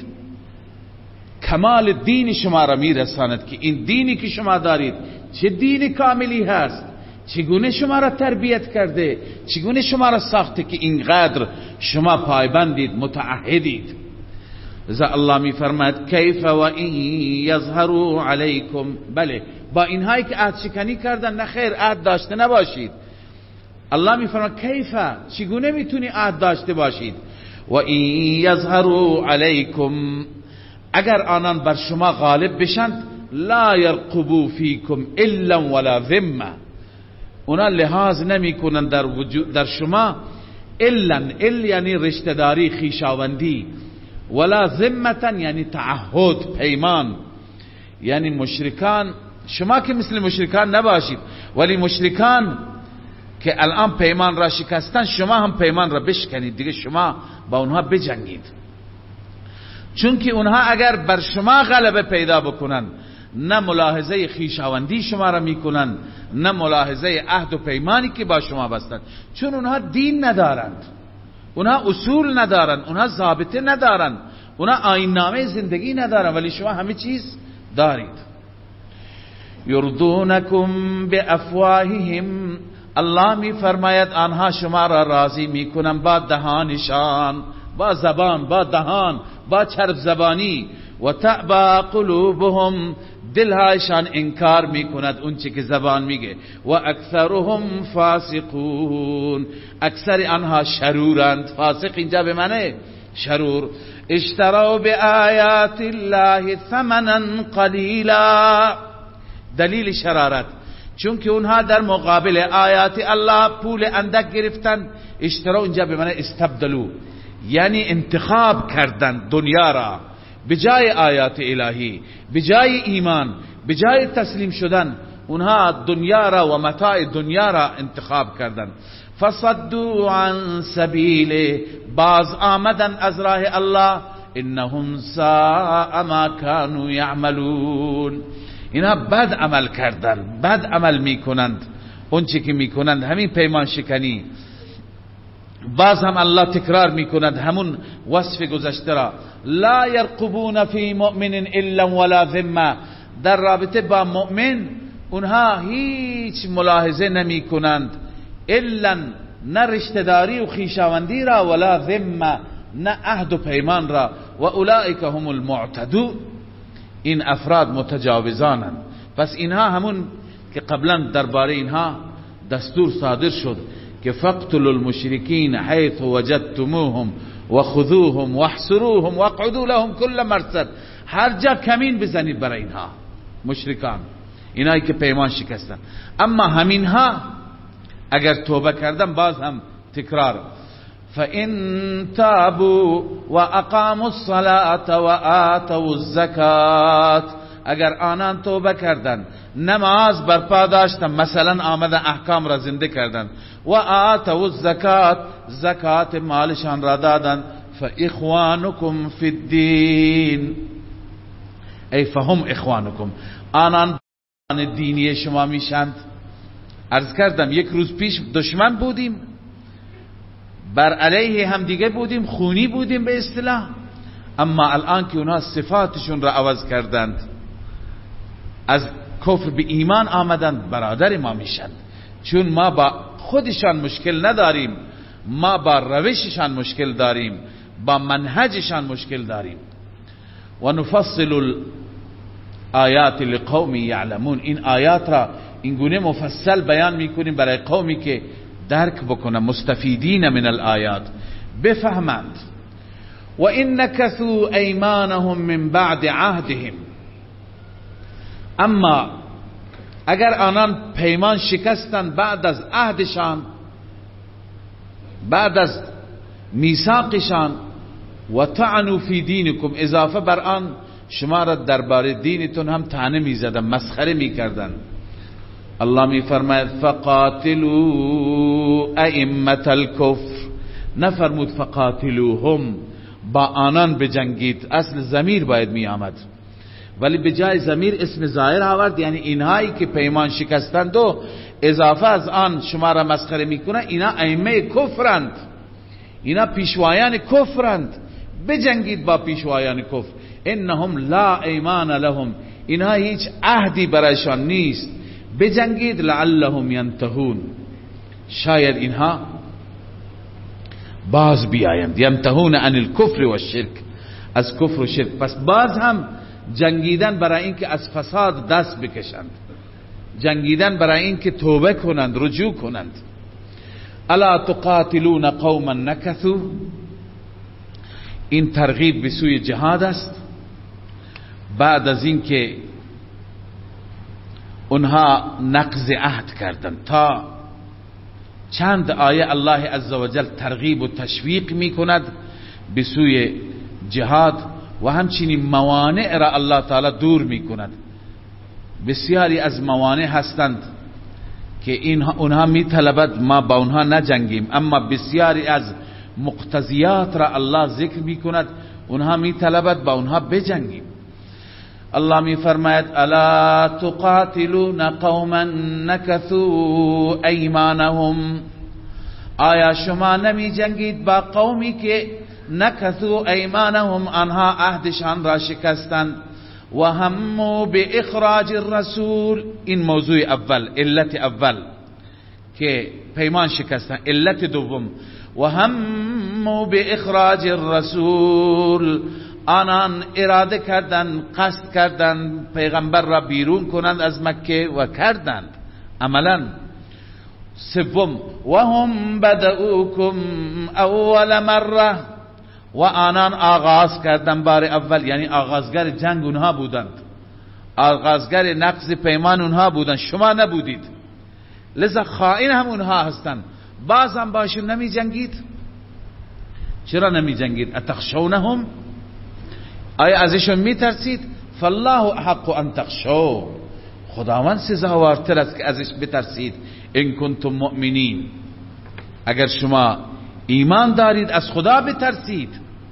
کمال دین شما را میرساند که این دینی که شما دارید چه دین کاملی هست، چگونه شما را تربیت کرده، چگونه شما را ساخته که اینقدر شما پایبندید، متعهدید. لذا الله می فرماید کیف و این یظهروا علیکم، بله با اینهایی که عهد شکنی کردن نه خیر عهد داشته نباشید. الله می فرماید کیف، چگونه میتونی عهد داشته باشید؟ و این یظهروا علیکم، اگر آنان بر شما غالب بشند، لا یرقبوا فیکم الا ولا ذمه، اونا لحاظ نمی کنند در, در شما الا، ال یعنی رشتهداری، خیشاوندی، ولا ذمتا یعنی تعهد، پیمان. یعنی مشرکان، شما که مثل مشرکان نباشید، ولی مشرکان که الان پیمان را شکستن، شما هم پیمان را بشکنید دیگه، شما با اونها بجنگید. چون که اونها اگر بر شما غلبه پیدا بکنن، نه ملاحظه خیشاوندی شما را میکنن، نه ملاحظه عهد و پیمانی که با شما بستند. چون اونها دین ندارند، اونها اصول ندارند، اونها ضابطه ندارند، اونها آیین نامه زندگی ندارند، ولی شما همه چیز دارید. یردونکم بافواههم، الله می فرماید آنها شما را راضی میکنن با دهانشان، با زبان، با دهان، با چرب زبانی. و تعبا قلوبهم، دلهایشان انکار میکند اون چه که زبان میگه. و اکثرهم فاسقون، اکثر آنها شرورند. فاسق اینجا به معنی شرور. اشتروا بآیات الله ثمنا قلیلا، دلیل شرارت، چون که اونها در مقابل آیات الله پول اندک گرفتن. اشتروا اینجا به معنی استبدلوا، یعنی انتخاب کردن دنیا را بجای آیات الهی، بجای ایمان، بجای تسلیم شدن، اونها دنیا را و متاع دنیا را انتخاب کردن. فصدوا عن سبیله، باز آمدن از راه الله. انهم ساء ما كانوا یعملون، اینا بد عمل کردن، بد عمل میکنند. اون چی که میکنند همین پیمان شکنی. باز هم الله تکرار میکند همون وصف گذشته را. لا یرقبون فی مؤمن الا ولا ذمه، در رابطه با مؤمن اونها هیچ ملاحظه نمی کنند، الا نه رشتهداری و خیشاوندی را، ولا ذمه نه عهد و پیمان را. و اولئک هم المعتدون، این افراد متجاوزانند. پس اینها همون که قبلا درباره اینها دستور صادر شد که فقتلوا المشرکین حیث وجدتموهم و خذوهم واحصروهم واقعدوا لهم كل مرصد، هر جا کمین بزنید برای اینها مشرکان، اینایی که پیمان شکستن. اما همینها اگر توبه کردن، باز هم تکرار، فَإِن تَابُوا وَأَقَامُوا الصَّلَاةَ وَآتَوُا الزَّكَاةَ، اگر آنان توبه کردن، نماز برپا داشتن، مثلا آمدن احکام را زنده کردن، و آتوا الزکات، زکات مالشان را دادن، فاخوانکم فی الدین، ای فهم اخوانکم، آنان دینی شما میشند. عرض کردم یک روز پیش دشمن بودیم، بر علیه هم دیگه بودیم، خونی بودیم به اصطلاح، اما الان که اونها صفاتشون را عوض کردند، از کفر به ایمان آمدند، برادر ما میشند. چون ما با خودشان مشکل نداریم، ما با روششان مشکل داریم، با منهجشان مشکل داریم. و نفصل الآیات لقوم یعلمون، این آیات را این گونه مفصل بیان میکنیم برای قومی که درک بکنن، مستفیدین من الآیات، بفهمند. و ان نکثوا ایمانهم من بعد عهدهم، اما اگر آنان پیمان شکستند بعد از عهدشان، بعد از میثاقشان، و طعنوا فی دینکم، اضافه بر آن شما را درباره دینتون هم طعنه میزدن، مسخره میکردن. الله میفرماید فقاتلوا ائمة الکفر، نفرمود فقاتلوهم، با آنان بجنگید، اصل ضمیر باید می آمد، ولی به جای ضمیر اسم ظاهر آورد، یعنی اینهایی که پیمان شکستند و اضافه از آن شما را مسخره میکنند، اینا ائمه کفرند، اینا پیشوایان کفرند، بجنگید با پیشوایان کفر. انهم لا ایمان لهم، اینها هیچ عهدی برایشان نیست، بجنگید لعلهم ینتهون، شاید اینها باز بیایند. ینتهون عن الکفر و الشرک، از کفر و شرک. پس باز هم جنگیدن برای اینکه از فساد دست بکشند، جنگیدن برای اینکه توبه کنند، رجوع کنند. الا تقاتلون قوما نکثوا، این ترغیب به سوی جهاد است بعد از اینکه اونها نقض عهد کردند. تا چند آیه الله عزوجل ترغیب و تشویق می کند به سوی جهاد و همچنین موانع را الله تعالی دور می کند. بسیاری از موانع هستند که اینها اونها می طلبد ما با اونها نجنگیم، اما بسیاری از مقتضیات را الله ذکر می کند، اونها می طلبد با اونها بجنگیم. الله می فرماید الا تقاتلون قوما نکثوا ایمانهم، آیا شما نمی جنگید با قومی که نکثوا ایمانهم، آنها عهدشان را شکستند، و هموا به اخراج الرسول، این موضوع اول، علت اول که پیمان شکستن. علت دوم و هموا به اخراج الرسول، آنان اراده کردند، قصد کردند پیغمبر را بیرون کنند از مکه و کردند عملا. سوم و هم بدؤوکم اول مره، و آنان آغاز کردن بار اول، یعنی آغازگر جنگ اونها بودند، آغازگر نقض پیمان اونها بودند، شما نبودید، لذا خائن هم اونها هستند. باز هم باشون نمی جنگید. چرا نمی جنگید؟ اتخشونهم، آیا ازشون می ترسید؟ فالله احق ان تخشوا، خداوند سزاوارتر است که ازش بترسید. ان کنتم مؤمنین، اگر شما ایمان دارید از خدا بترسید.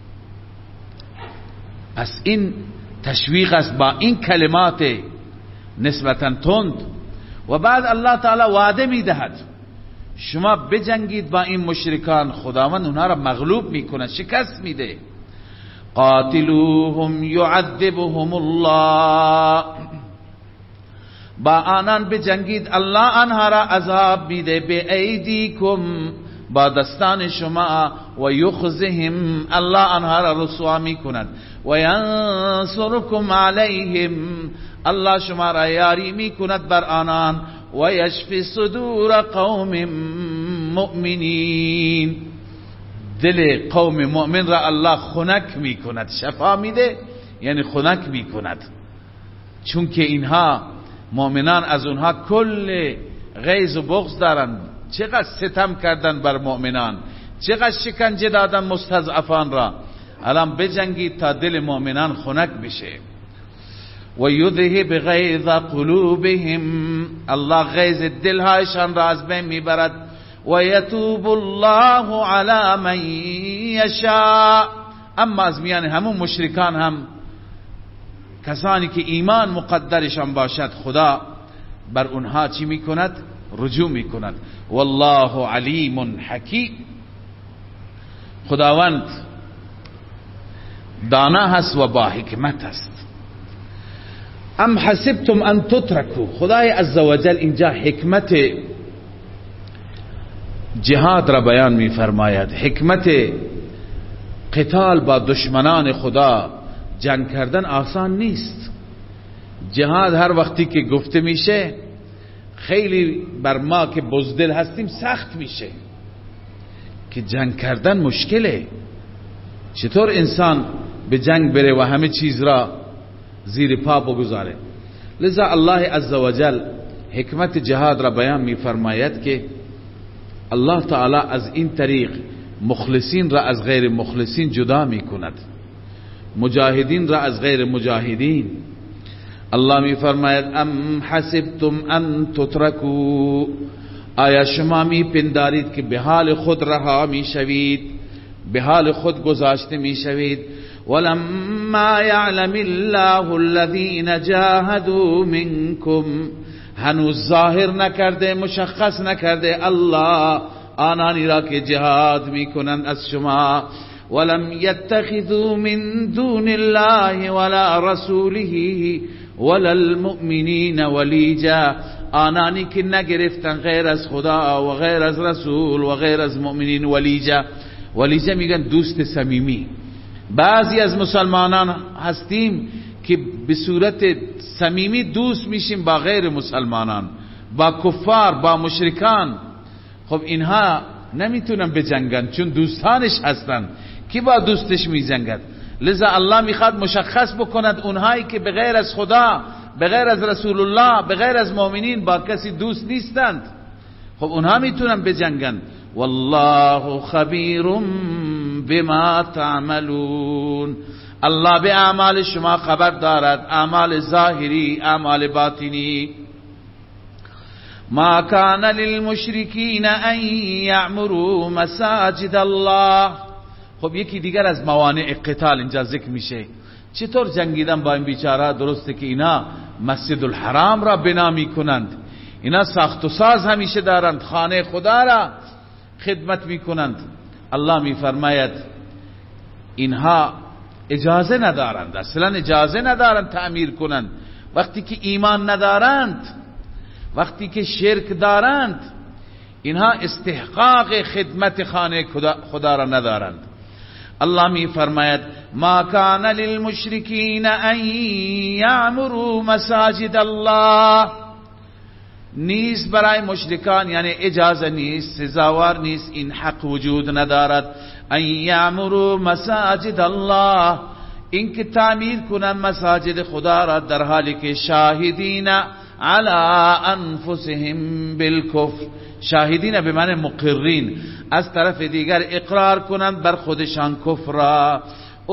پس این تشویق است با این کلمات نسبتا تند. و بعد الله تعالی وعده میدهد شما بجنگید با این مشرکان، خداوند اونها را مغلوب میکنه، شکست میده. قاتلوهم یعذبهم الله، با آنان بجنگید الله آنها را عذاب میده. به ایدیکم، با دستان شما. و یخزهم، الله آنها را رسوا میکند. و ینصرکم علیهم، الله شما را یاری میکند بر آنان. و یشفی صدور قوم مؤمنین، دل قوم مؤمن را الله خنک میکند. شفا میده یعنی خنک میکند، چون که اینها مؤمنان از اونها کل غیظ و بغض دارند. چقدر ستم کردن بر مؤمنان، چقدر شکنجه دادن مستضعفان را. الان بجنگید تا دل مؤمنان خنک بشه. و یذهب غیظ قلوبهم، الله غیظ دلهایشان را از بین میبرد. و یتوب الله علی من یشاء، اما از میان همون مشرکان هم کسانی که ایمان مقدرشان باشد خدا بر اونها چی میکند؟ رجوع میکند. والله علیم حکیم، خداوند دانا هست و با حکمت است. ام حسبتم ان تترکوا، خدای عزوجل اینجا حکمت جهاد را بیان می فرماید. حکمت قتال با دشمنان خدا، جنگ کردن آسان نیست. جهاد هر وقتی که گفته میشه خیلی بر ما که بزدل هستیم سخت میشه که جنگ کردن مشکله. چطور انسان به جنگ بره و همه چیز را زیر پا بگذاره؟ لذا الله عزوجل حکمت جهاد را بیان می فرماید که الله تعالی از این طریق مخلصین را از غیر مخلصین جدا می کند، مجاهدین را از غیر مجاهدین. الله می فرماید ام حسبتم ان تترکوا، آیا شما می پندارید که به حال خود رها می شوید، به حال خود گذاشته می شوید؟ ولما یعلم الله الذین جاهدوا منکم، هنوز ظاهر نکرده، مشخص نکرده الله آنانی را که جهاد میکنند از شما. ولم یتخذوا من دون الله ولا رسوله ولا المؤمنین ولیجا، آنانی که نگرفتن غیر از خدا و غیر از رسول و غیر از مؤمنین ولیجه. ولیجه میگن دوست صمیمی. بعضی از مسلمانان هستیم که به صورت صمیمی دوست میشیم با غیر مسلمانان، با کفار، با مشرکان. خب اینها نمیتونن بجنگن چون دوستانش هستن. کی با دوستش میجنگد؟ لذا الله میخواد مشخص بکند اونهایی که بغیر از خدا، بغیر از رسول الله، بغیر از مؤمنین با کسی دوست نیستند، خب اونها میتونن بجنگن. والله خبیر بما تعملون. الله به اعمال شما خبر دارد، اعمال ظاهری، اعمال باطنی. ما كان للمشركين ان يعمروا مساجد الله. خب یکی دیگر از موانع قتال اینجا ذکر میشه. چطور جنگیدن با این بیچاره؟ درسته که اینا مسجد الحرام را بنا میکنند، اینا ساخت و ساز همیشه دارند، خانه خدا را خدمت میکنند. الله میفرماید اینها اجازه ندارند، اصلا اجازه ندارند تعمیر کنند. وقتی که ایمان ندارند، وقتی که شرک دارند، اینها استحقاق خدمت خانه خدا را ندارند. الله می فرماید ما کان للمشرکین ان یعمروا مساجد الله. نیست برای مشرکان، یعنی اجازه نیست، سزاوار نیست، این حق وجود ندارد. ان یعمروا مساجد الله، این که تعمیر کنن مساجد خدا را در حالی که شاهدین علی انفسهم بالکفر. شاهدین به معنی مقرین، از طرف دیگر اقرار کنند بر خودشان کفر را.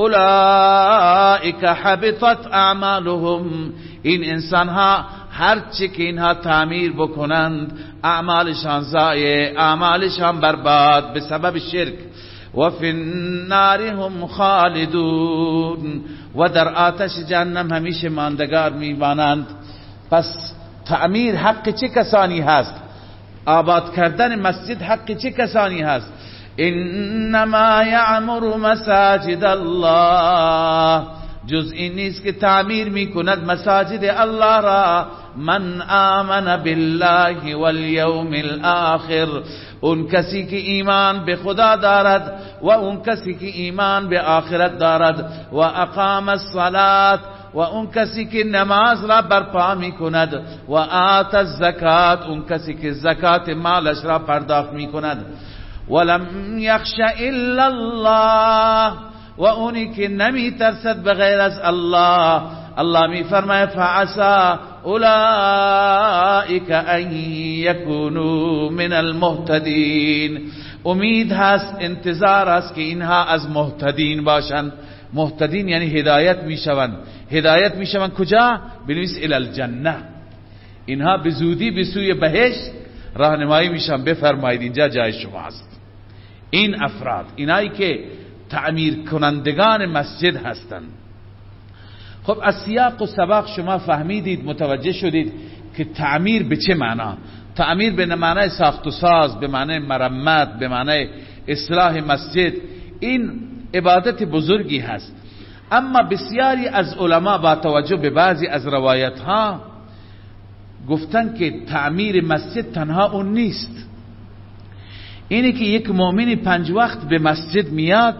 اولئک حبطت اعمالهم، این انسان ها هرچی که اینها تعمیر بکنند اعمالشان ضایع، اعمالشان برباد به سبب شرک. و فی النار هم خالدون، و در آتش جهنم همیشه ماندگار میمانند. پس تعمیر حق چه کسانی هست؟ آباد کردن مسجد حق چه کسانی هست؟ انما یعمر مساجد الله، جز این نیست که تعمیر میکند مساجد الله را من آمن بالله والیوم الاخر، اون کسی که ایمان به خدا دارد و اون کسی که ایمان به آخرت دارد، و اقام الصلاة، و اون کسی که نماز را برپا می کند، و آت الزکات، اون کسی که زکات مالش را پرداخت می کند. ولم یخش الا الله، و اونی که نمی ترسد بغیر از الله. الله می فرماید فعسا اولئک ان یکونوا من المهتدین، امید هست، انتظار است که اینها از مهتدین باشند. مهتدین یعنی هدایت میشوند. هدایت میشوند کجا؟ بنویس الی الجنه، اینها به زودی به سوی بهشت راهنمایی میشن. بفرمایید اینجا جای شما است. این افراد، اینایی که تعمیر کنندگان مسجد هستند. خب از سیاق و سباق شما فهمیدید، متوجه شدید که تعمیر به چه معنا؟ تعمیر به معنای ساخت و ساز، به معنای مرمت، به معنای اصلاح مسجد. این عبادت بزرگی هست. اما بسیاری از علما با توجه به بعضی از روایت ها گفتن که تعمیر مسجد تنها اون نیست. اینی که یک مؤمنی پنج وقت به مسجد میاد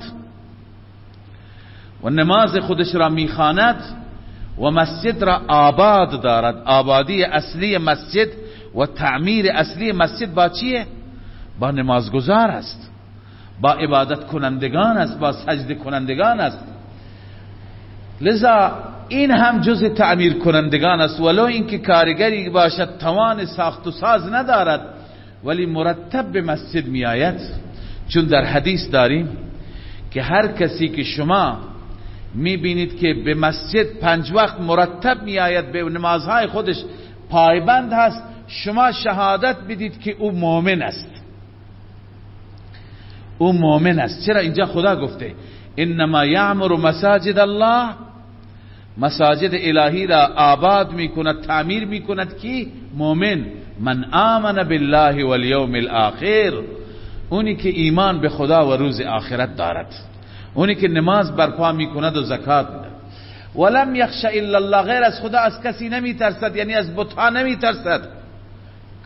و نماز خودش را میخواند و مسجد را آباد دارد. آبادی اصلی مسجد و تعمیر اصلی مسجد با چیه؟ با نمازگزار است، با عبادت کنندگان است، با سجده کنندگان است. لذا این هم جز تعمیر کنندگان است، ولو اینکه کارگری باشد توان ساخت و ساز ندارد ولی مرتب به مسجد می آید. چون در حدیث داریم که هر کسی که شما می بینید که به مسجد پنج وقت مرتب می آید، به نمازهای خودش پایبند هست، شما شهادت بدید که او مؤمن است. او مؤمن است. چرا؟ اینجا خدا گفته انما یعمر مساجد الله، مساجد الهی را آباد می کند، تعمیر می کند کی؟ مؤمن. من آمن بالله والیوم الاخر، اونی که ایمان به خدا و روز آخرت دارد، اونی که نماز برپا می کند و زکات میده. ولم یخش الا الله، غیر از خدا از کسی نمی ترسد، یعنی از بت‌ها نمی ترسد.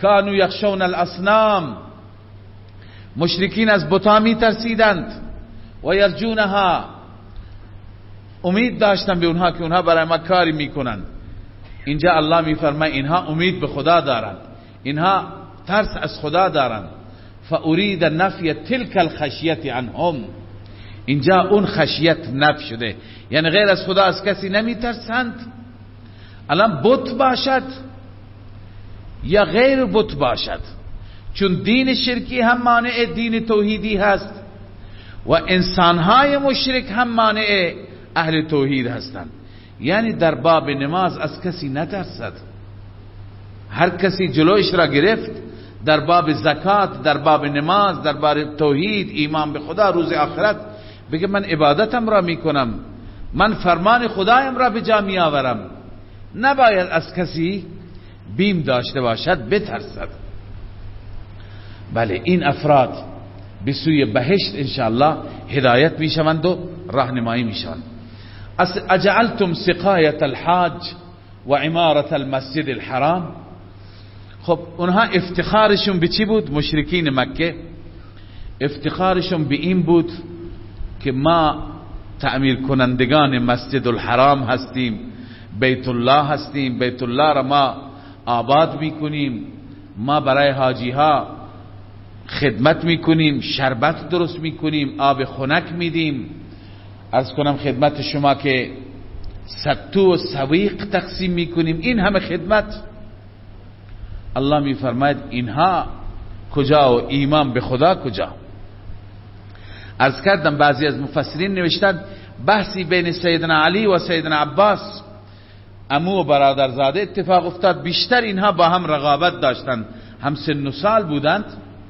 کانوا یخشون الاصنام، مشرکین از بت‌ها می‌ترسیدند، و یرجونها، امید داشتن به اونها که اونها برای ما کاری میکنند. اینجا الله میفرماید اینها امید به خدا دارند، اینها ترس از خدا دارند. فارید نفی تلک الخشیت عنهم، اینجا اون خشیت نفی شده، یعنی غیر از خدا از کسی نمیترسند. الان بت باشد یا غیر بت باشد، چون دین شرکی هم مانع دین توحیدی هست و انسانهای مشرک هم مانع اهل توحید هستند. یعنی در باب نماز از کسی نترسد، هر کسی جلوش را گرفت. در باب زکات، در باب نماز، در باب توحید، ایمان به خدا، روز آخرت، بگه من عبادتم را میکنم، من فرمان خدایم را به جا می آورم. نباید از کسی بیم داشته باشد، بترسد. بله، این افراد به سوی بهشت انشاءالله هدایت می شوند و راهنمایی می شوند. اجعلتم سقایت الحاج و عمارت المسجد الحرام. خب اونها افتخارشون به چی بود؟ مشرکین مکه افتخارشون به این بود که ما تعمیر کنندگان مسجد الحرام هستیم، بیت الله هستیم، بیت الله را ما آباد میکنیم، ما برای حاجی ها خدمت میکنیم، شربت درست میکنیم، آب خنک میدیم. عرض کنم خدمت شما که ستو و سویق تقسیم میکنیم، این همه خدمت. الله میفرماید اینها کجا و ایمان به خدا کجا؟ عرض کردم بعضی از مفسرین نوشتند بحثی بین سیدنا علی و سیدنا عباس عمو و برادرزاده اتفاق افتاد. بیشتر اینها با هم رقابت داشتند، هم سن و سال بودند.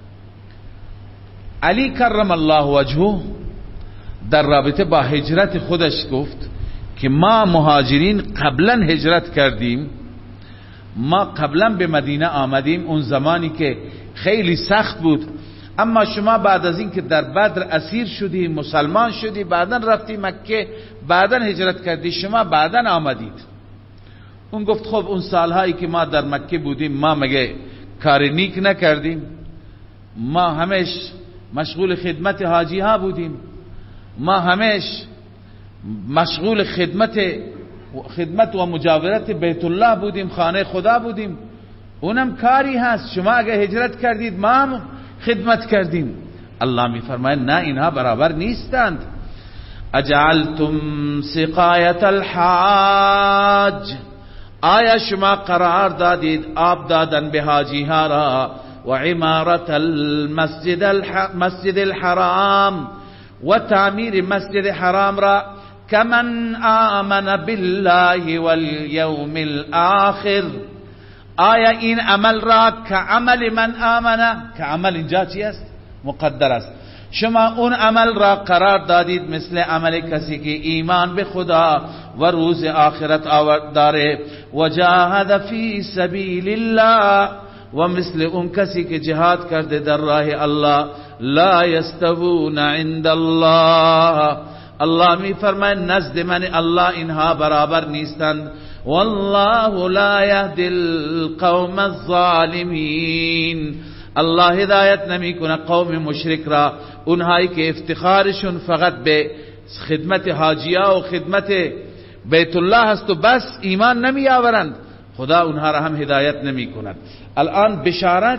علی کرم الله وجهه در رابطه با هجرت خودش گفت که ما مهاجرین قبلا هجرت کردیم، ما قبلا به مدینه آمدیم اون زمانی که خیلی سخت بود، اما شما بعد از این که در بدر اسیر شدی، مسلمان شدی، بعدا رفتی مکه، بعدا هجرت کردی، شما بعدا آمدید. اون گفت خب اون سالهایی که ما در مکه بودیم ما مگه کار نیک نکردیم؟ ما همش مشغول خدمت حاجی ها بودیم، ما همش مشغول خدمت خدمت و مجاورت بیت الله بودیم، خانه خدا بودیم. اونم کاری هست، شما اگه هجرت کردید ما هم خدمت کردیم. الله می فرماید نه، اینها برابر نیستند. اجعلتم سقایت الحاج، آیا شما قرار دادید آب دادن به حاجی ها را و عمارت المسجد المسجد الحرام و تعمیر مسجد حرام را کمن آمن بالله والیوم الاخر، آیا این عمل را که عمل من آمنه، که عمل اینجا چی است؟ مقدر است. شما اون عمل را قرار دادید مثل عمل کسی که ایمان به خدا و روز آخرت آورد داره، و جاهد فی سبیل الله، و مثل اون کسی که جهاد کرده در راه الله. لا یستوون عند الله، الله می فرماید نزد من الله اینها برابر نیستند. والله لا یهدی القوم الظالمین، الله هدایت نمی کنه قوم مشرک را، اونهایی که افتخارشون فقط به خدمت حاجیا و خدمت بیت الله هست و بس ایمان نمی آورند، خدا اونها را هم هدایت نمی کند. الان بشارت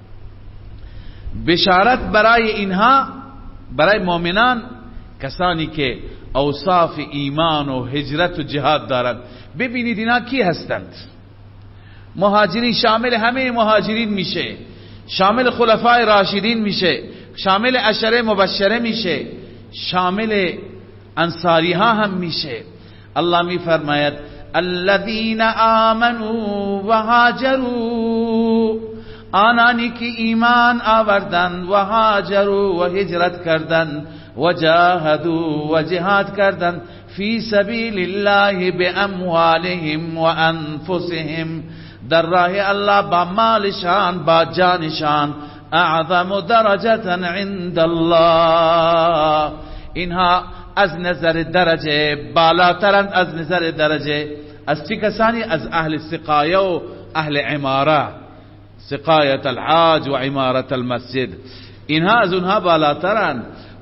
بشارت برای اینها، برای مؤمنان، کسانی که اوصاف ایمان و هجرت و جهاد دارند. ببینید اینا کی هستند؟ مهاجرین، شامل همه مهاجرین میشه، شامل خلفای راشدین میشه، شامل عشره مبشره میشه، شامل انصاری ها هم میشه. الله میفرماید الذین آمنوا و هاجروا، آنانی که ایمان آوردند و هاجروا و هجرت کردند و جاهدوا و جهاد کردند فی سبیل الله باموالهم و انفسهم، در راه الله با مالشان با جانشان، اعظم درجه عند الله، اینها از نظر درجه بالاترند، از نظر درجه از چه کسانی؟ از اهل سقایه و اهل عماره. سقایت الحاج و عمارت المسجد، اینها از اونها بالاترند. و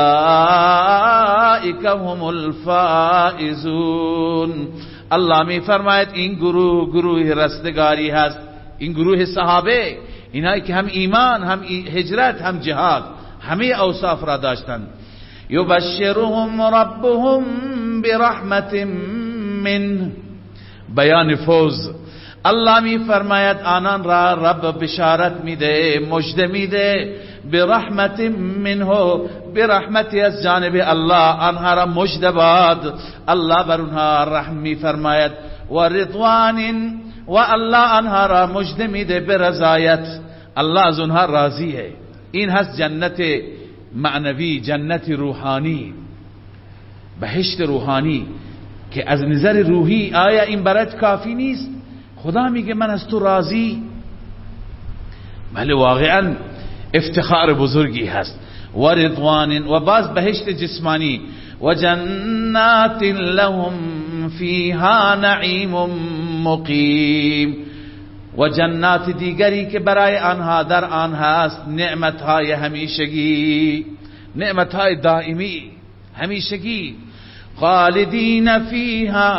اولئک هم الفائزون. الله می فرماید این گروه گروه رستگاری هست، این گروه صحابه، اینایی که هم ایمان هم هجرت هم جهاد همه اوصاف را داشتند. یبشرهم ربهم برحمت من، بیان فوز. الله می فرماید آنان را رب بشارت میده، مژده میده، برحمت منه، برحمتی از جانب الله آنها را مژده باد. الله بر اونها رحم می فرماید. و رضوان، و الله آنها را مژده میده برضایت، الله از اونها راضیه. این هست جنت معنوی، جنت روحانی، بهشت روحانی که از نظر روحی آیا این برات کافی نیست؟ خدا میگه من از تو راضی. بله واقعا افتخار بزرگی هست. و رضوان، و باز بهشت جسمانی. و جنات لهم فیها نعیم مقیم، و جنات دیگری که برای آنها در آن هست نعمتهای همیشگی، نعمتهای دائمی همیشگی. خالدین فیها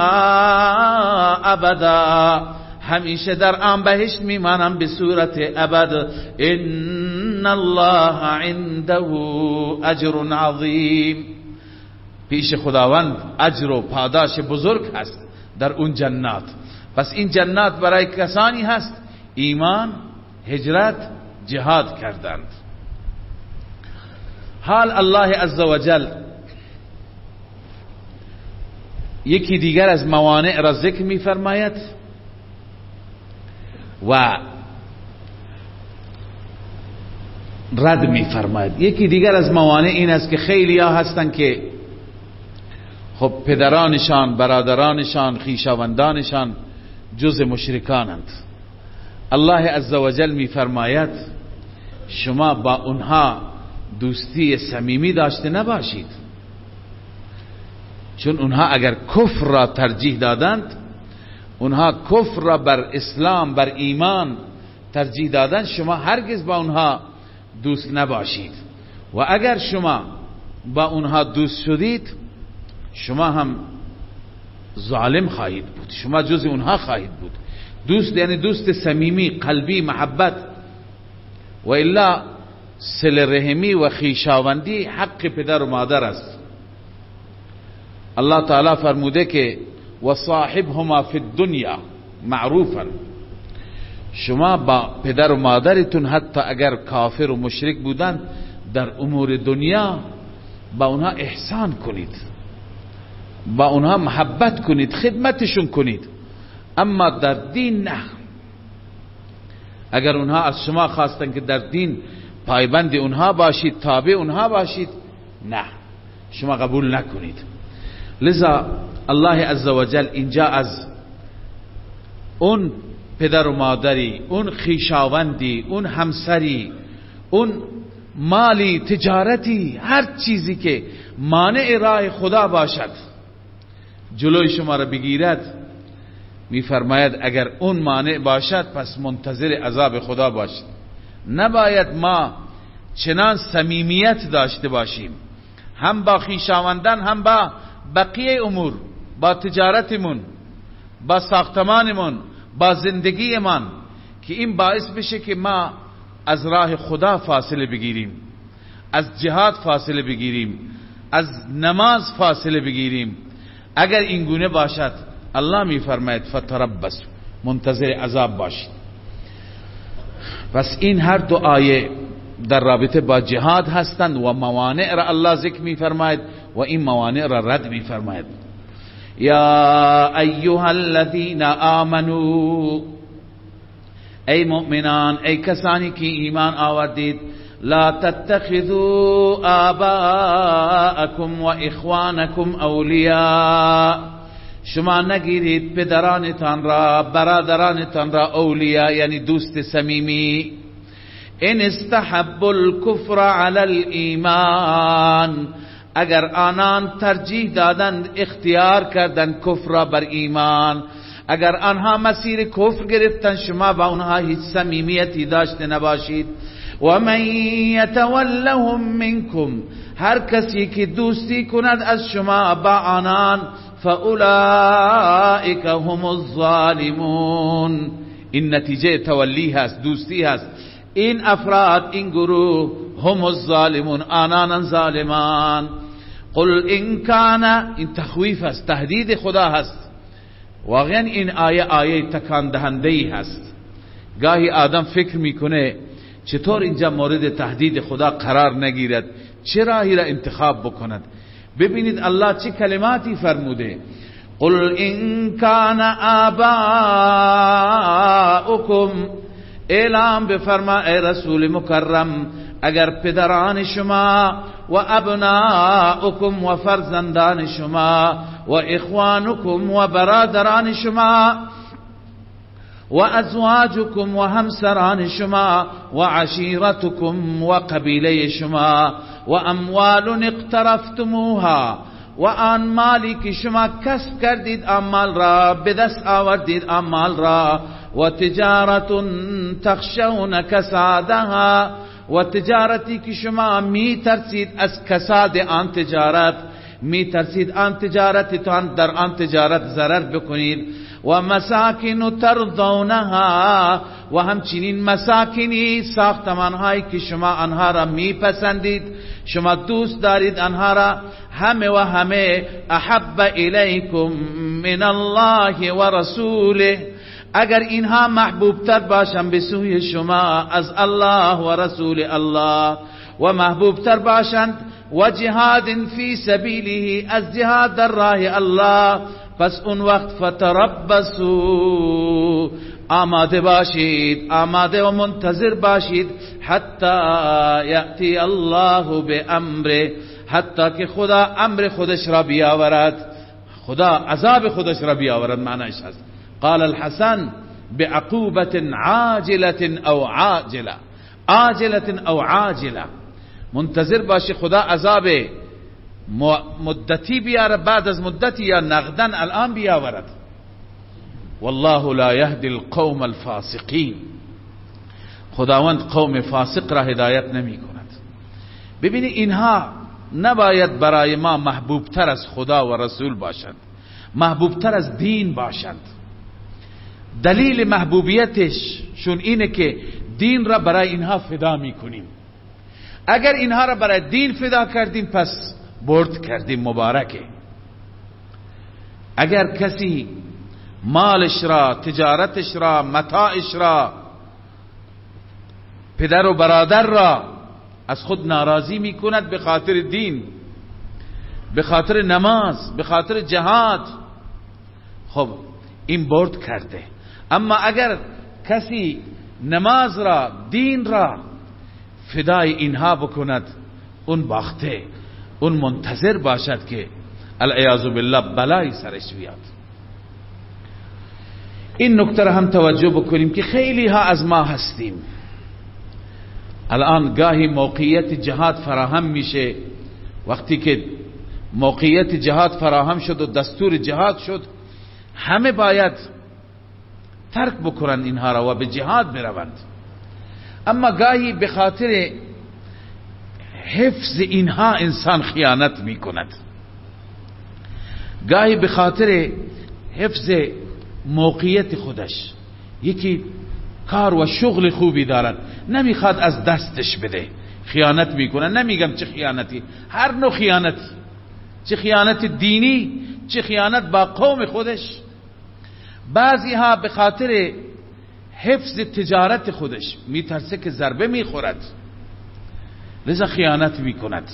ابدا، همیشه در آن بهشت میمانم به صورت ابد. ان الله عنده اجر عظیم، پیش خداوند اجر و پاداش بزرگ هست در اون جنات. پس این جنات برای کسانی هست ایمان، هجرت، جهاد کردند. حال الله عزوجل یکی دیگر از موانع را ذکر می فرماید و رد می فرماید. یکی دیگر از موانع این است که خیلی ها هستند که خب پدرانشان، برادرانشان، خویشاوندانشان جز مشرکانند. الله عزوجل می فرماید شما با اونها دوستی صمیمی داشته نباشید، چون اونها اگر کفر را ترجیح دادند، اونها کفر را بر اسلام، بر ایمان ترجیح دادند، شما هرگز با اونها دوست نباشید. و اگر شما با اونها دوست شدید شما هم ظالم خواهید بود، شما جز اونها خواهید بود. دوست یعنی دوست صمیمی، قلبی، محبت. و الا صله رحمی و خویشاوندی حق پدر و مادر است. الله تعالی فرموده که و صاحبهما فی الدنیا معروفا، شما با پدر و مادرتون حتی اگر کافر و مشرک بودند در امور دنیا با اونها احسان کنید، با اونها محبت کنید، خدمتشون کنید. اما در دین نه. اگر اونها از شما خواستن که در دین پایبند اونها باشید، تابع اونها باشید، نه، شما قبول نکنید. لذا الله عزوجل اینجا از اون پدر و مادری، اون خویشاوندی، اون همسری، اون مالی، تجارتی، هر چیزی که مانع راه خدا باشد جلوی شما را بگیرد، میفرماید اگر اون مانع باشد پس منتظر عذاب خدا باشید. نباید ما چنان صمیمیت داشته باشیم هم با خویشاوندان هم با بقیه امور، با تجارتمون، با ساختمانمون، با زندگیمان، که این باعث بشه که ما از راه خدا فاصله بگیریم، از جهاد فاصله بگیریم، از نماز فاصله بگیریم. اگر این گونه باشد الله می فرماید فتربصوا، منتظر عذاب باشید. پس این هر دو آیه در رابطه با جهاد هستند و موانع را الله ذکر می فرماید و این موانع را رد می فرماید. یا ایها الذین آمنوا، ای مؤمنان، ای کسانی که ایمان آوردید، لا تتخذوا آباءکم و اخوانکم اولیاء، شما نگیرید پدرانتان را، برادرانتان را اولیاء، یعنی دوست صمیمی. ان استحبوا الكفر علی الایمان، اگر آنان ترجیح دادند، اختیار کردند کفر را بر ایمان، اگر آنها مسیر کفر گرفتن شما با آنها هیچ صمیمیتی داشته نباشید. و من یتولهم منکم، هر کسی که دوستی کند از شما با آنان، فاولئک هم الظالمون، این نتیجه تولی هست، دوستی هست. این افراد، این گروه، هم الظالمون، آنان ظالمان. قل ان کان، این تخویف است، تهدید خدا هست. واقعا این آیه آیه تکان دهنده ای هست. گاهی آدم فکر میکنه چطور اینجا مورد تهدید خدا قرار نگیرد، چه راهی را انتخاب بکند. ببینید الله چه کلماتی فرموده. قل ان کان آباؤکم، اعلام بفرما ای رسول مکرم، اگر پدران شما و ابناؤکم و فرزندان شما و اخوانکم و برادران شما و ازواجکم و همسران شما و عشیرتکم و قبیله شما و اموال اقترفتموها، و آن مالی که شما کسب کردید آن مال را به دست آوردید آن مال را، و تجارت تخشون کسادها، و تجارتی که شما می ترسید از کساد آن تجارت، می ترسید آن تجارتتان در آن تجارت ضرر بکنید. و مساکن ترضونها، و همچنین مساکنی ساختمانهایی که شما آنها را می پسندید، شما دوست دارید آنها را، همه و همه احب الیکم من الله و رسوله، اگر اینها محبوب تر باشند به سوی شما از الله و رسول الله، و محبوب تر باشند و جهاد فی سبیله، از جهاد در راه الله، پس اون وقت فتربصوا، آماده باشید، آماده و منتظر باشید، حتی یأتی الله به امره، حتی که خدا امر خودش را بیاورد، خدا عذاب خودش را بیاورد. معنیش هست قال الحسن بعقوبة عاجلة او عاجلة، عاجلة او عاجلة، منتظر باشی خدا عذاب مدتی بیارد، بعد از مدتی، یا نقدن الان بیاورد. والله لا يهدي القوم الفاسقين، خداوند قوم فاسق را هدایت نمی کند. ببینی اینها نباید برای ما محبوب تر از خدا و رسول باشند، محبوب تر از دین باشند. دلیل محبوبیتش شون اینه که دین را برای اینها فدا میکنیم. اگر اینها را برای دین فدا کردیم پس برد کردیم، مبارکه. اگر کسی مالش را، تجارتش را، متاعش را، پدر و برادر را از خود ناراضی میکند به خاطر دین، به خاطر نماز، به خاطر جهاد، خب این برد کرده. اما اگر کسی نماز را، دین را فدای اینها بکند، اون باخته، اون منتظر باشد که العیاذ بالله بلای سرش بیاد. این نکته را هم توجه بکنیم که خیلی ها از ما هستیم الان گاهی موقعیت جهاد فراهم میشه، وقتی که موقعیت جهاد فراهم شد و دستور جهاد شد، همه باید ترک بکنن اینها را و به جهاد بروند. اما گاهی به خاطر حفظ اینها انسان خیانت میکند، گاهی به خاطر حفظ موقعیت خودش، یکی کار و شغل خوبی دارد نمیخواد از دستش بده، خیانت میکنه. نمیگم چه خیانتی، هر نوع خیانتی، چه خیانت دینی، چه خیانت با قوم خودش. بعضی ها به خاطر حفظ تجارت خودش میترسه که ضربه میخورد، لذا خیانت میکند.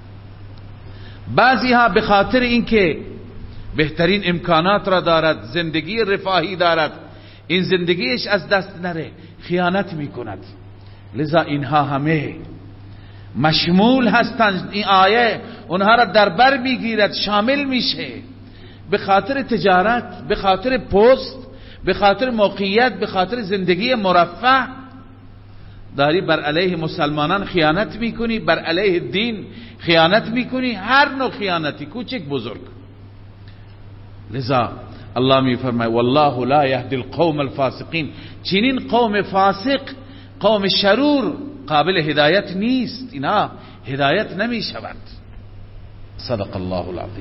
بعضی ها به خاطر اینکه بهترین امکانات را دارد، زندگی رفاهی دارد، این زندگیش از دست نره، خیانت میکند. لذا اینها همه مشمول هستند، این آیه اونها را در بر میگیرد، شامل میشه. به خاطر تجارت، به خاطر پست، به خاطر موقعیت، به خاطر زندگی مرفه داری بر علیه مسلمانان خیانت میکنی، بر علیه دین خیانت میکنی، هر نوع خیانتی، کوچک بزرگ. لذا الله می فرماید والله لا یهدی القوم الفاسقین، چنین قوم فاسق، قوم شرور قابل هدایت نیست، اینا هدایت نمی شود. صدق الله العظیم.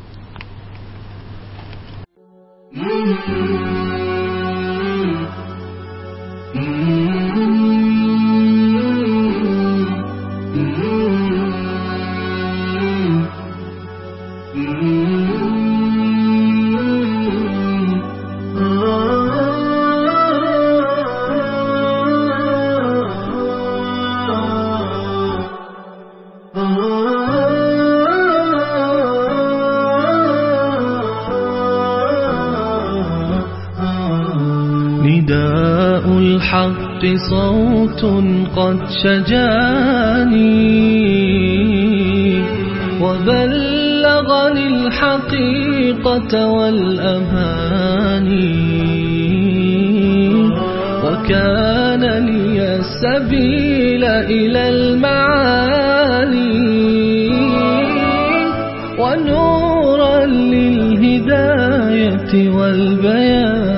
نداء الحق صوت قد شجاني وبلغني الحقيقة والأماني وكان لي السبيل إلى المعالي ونورا للهداية والبيان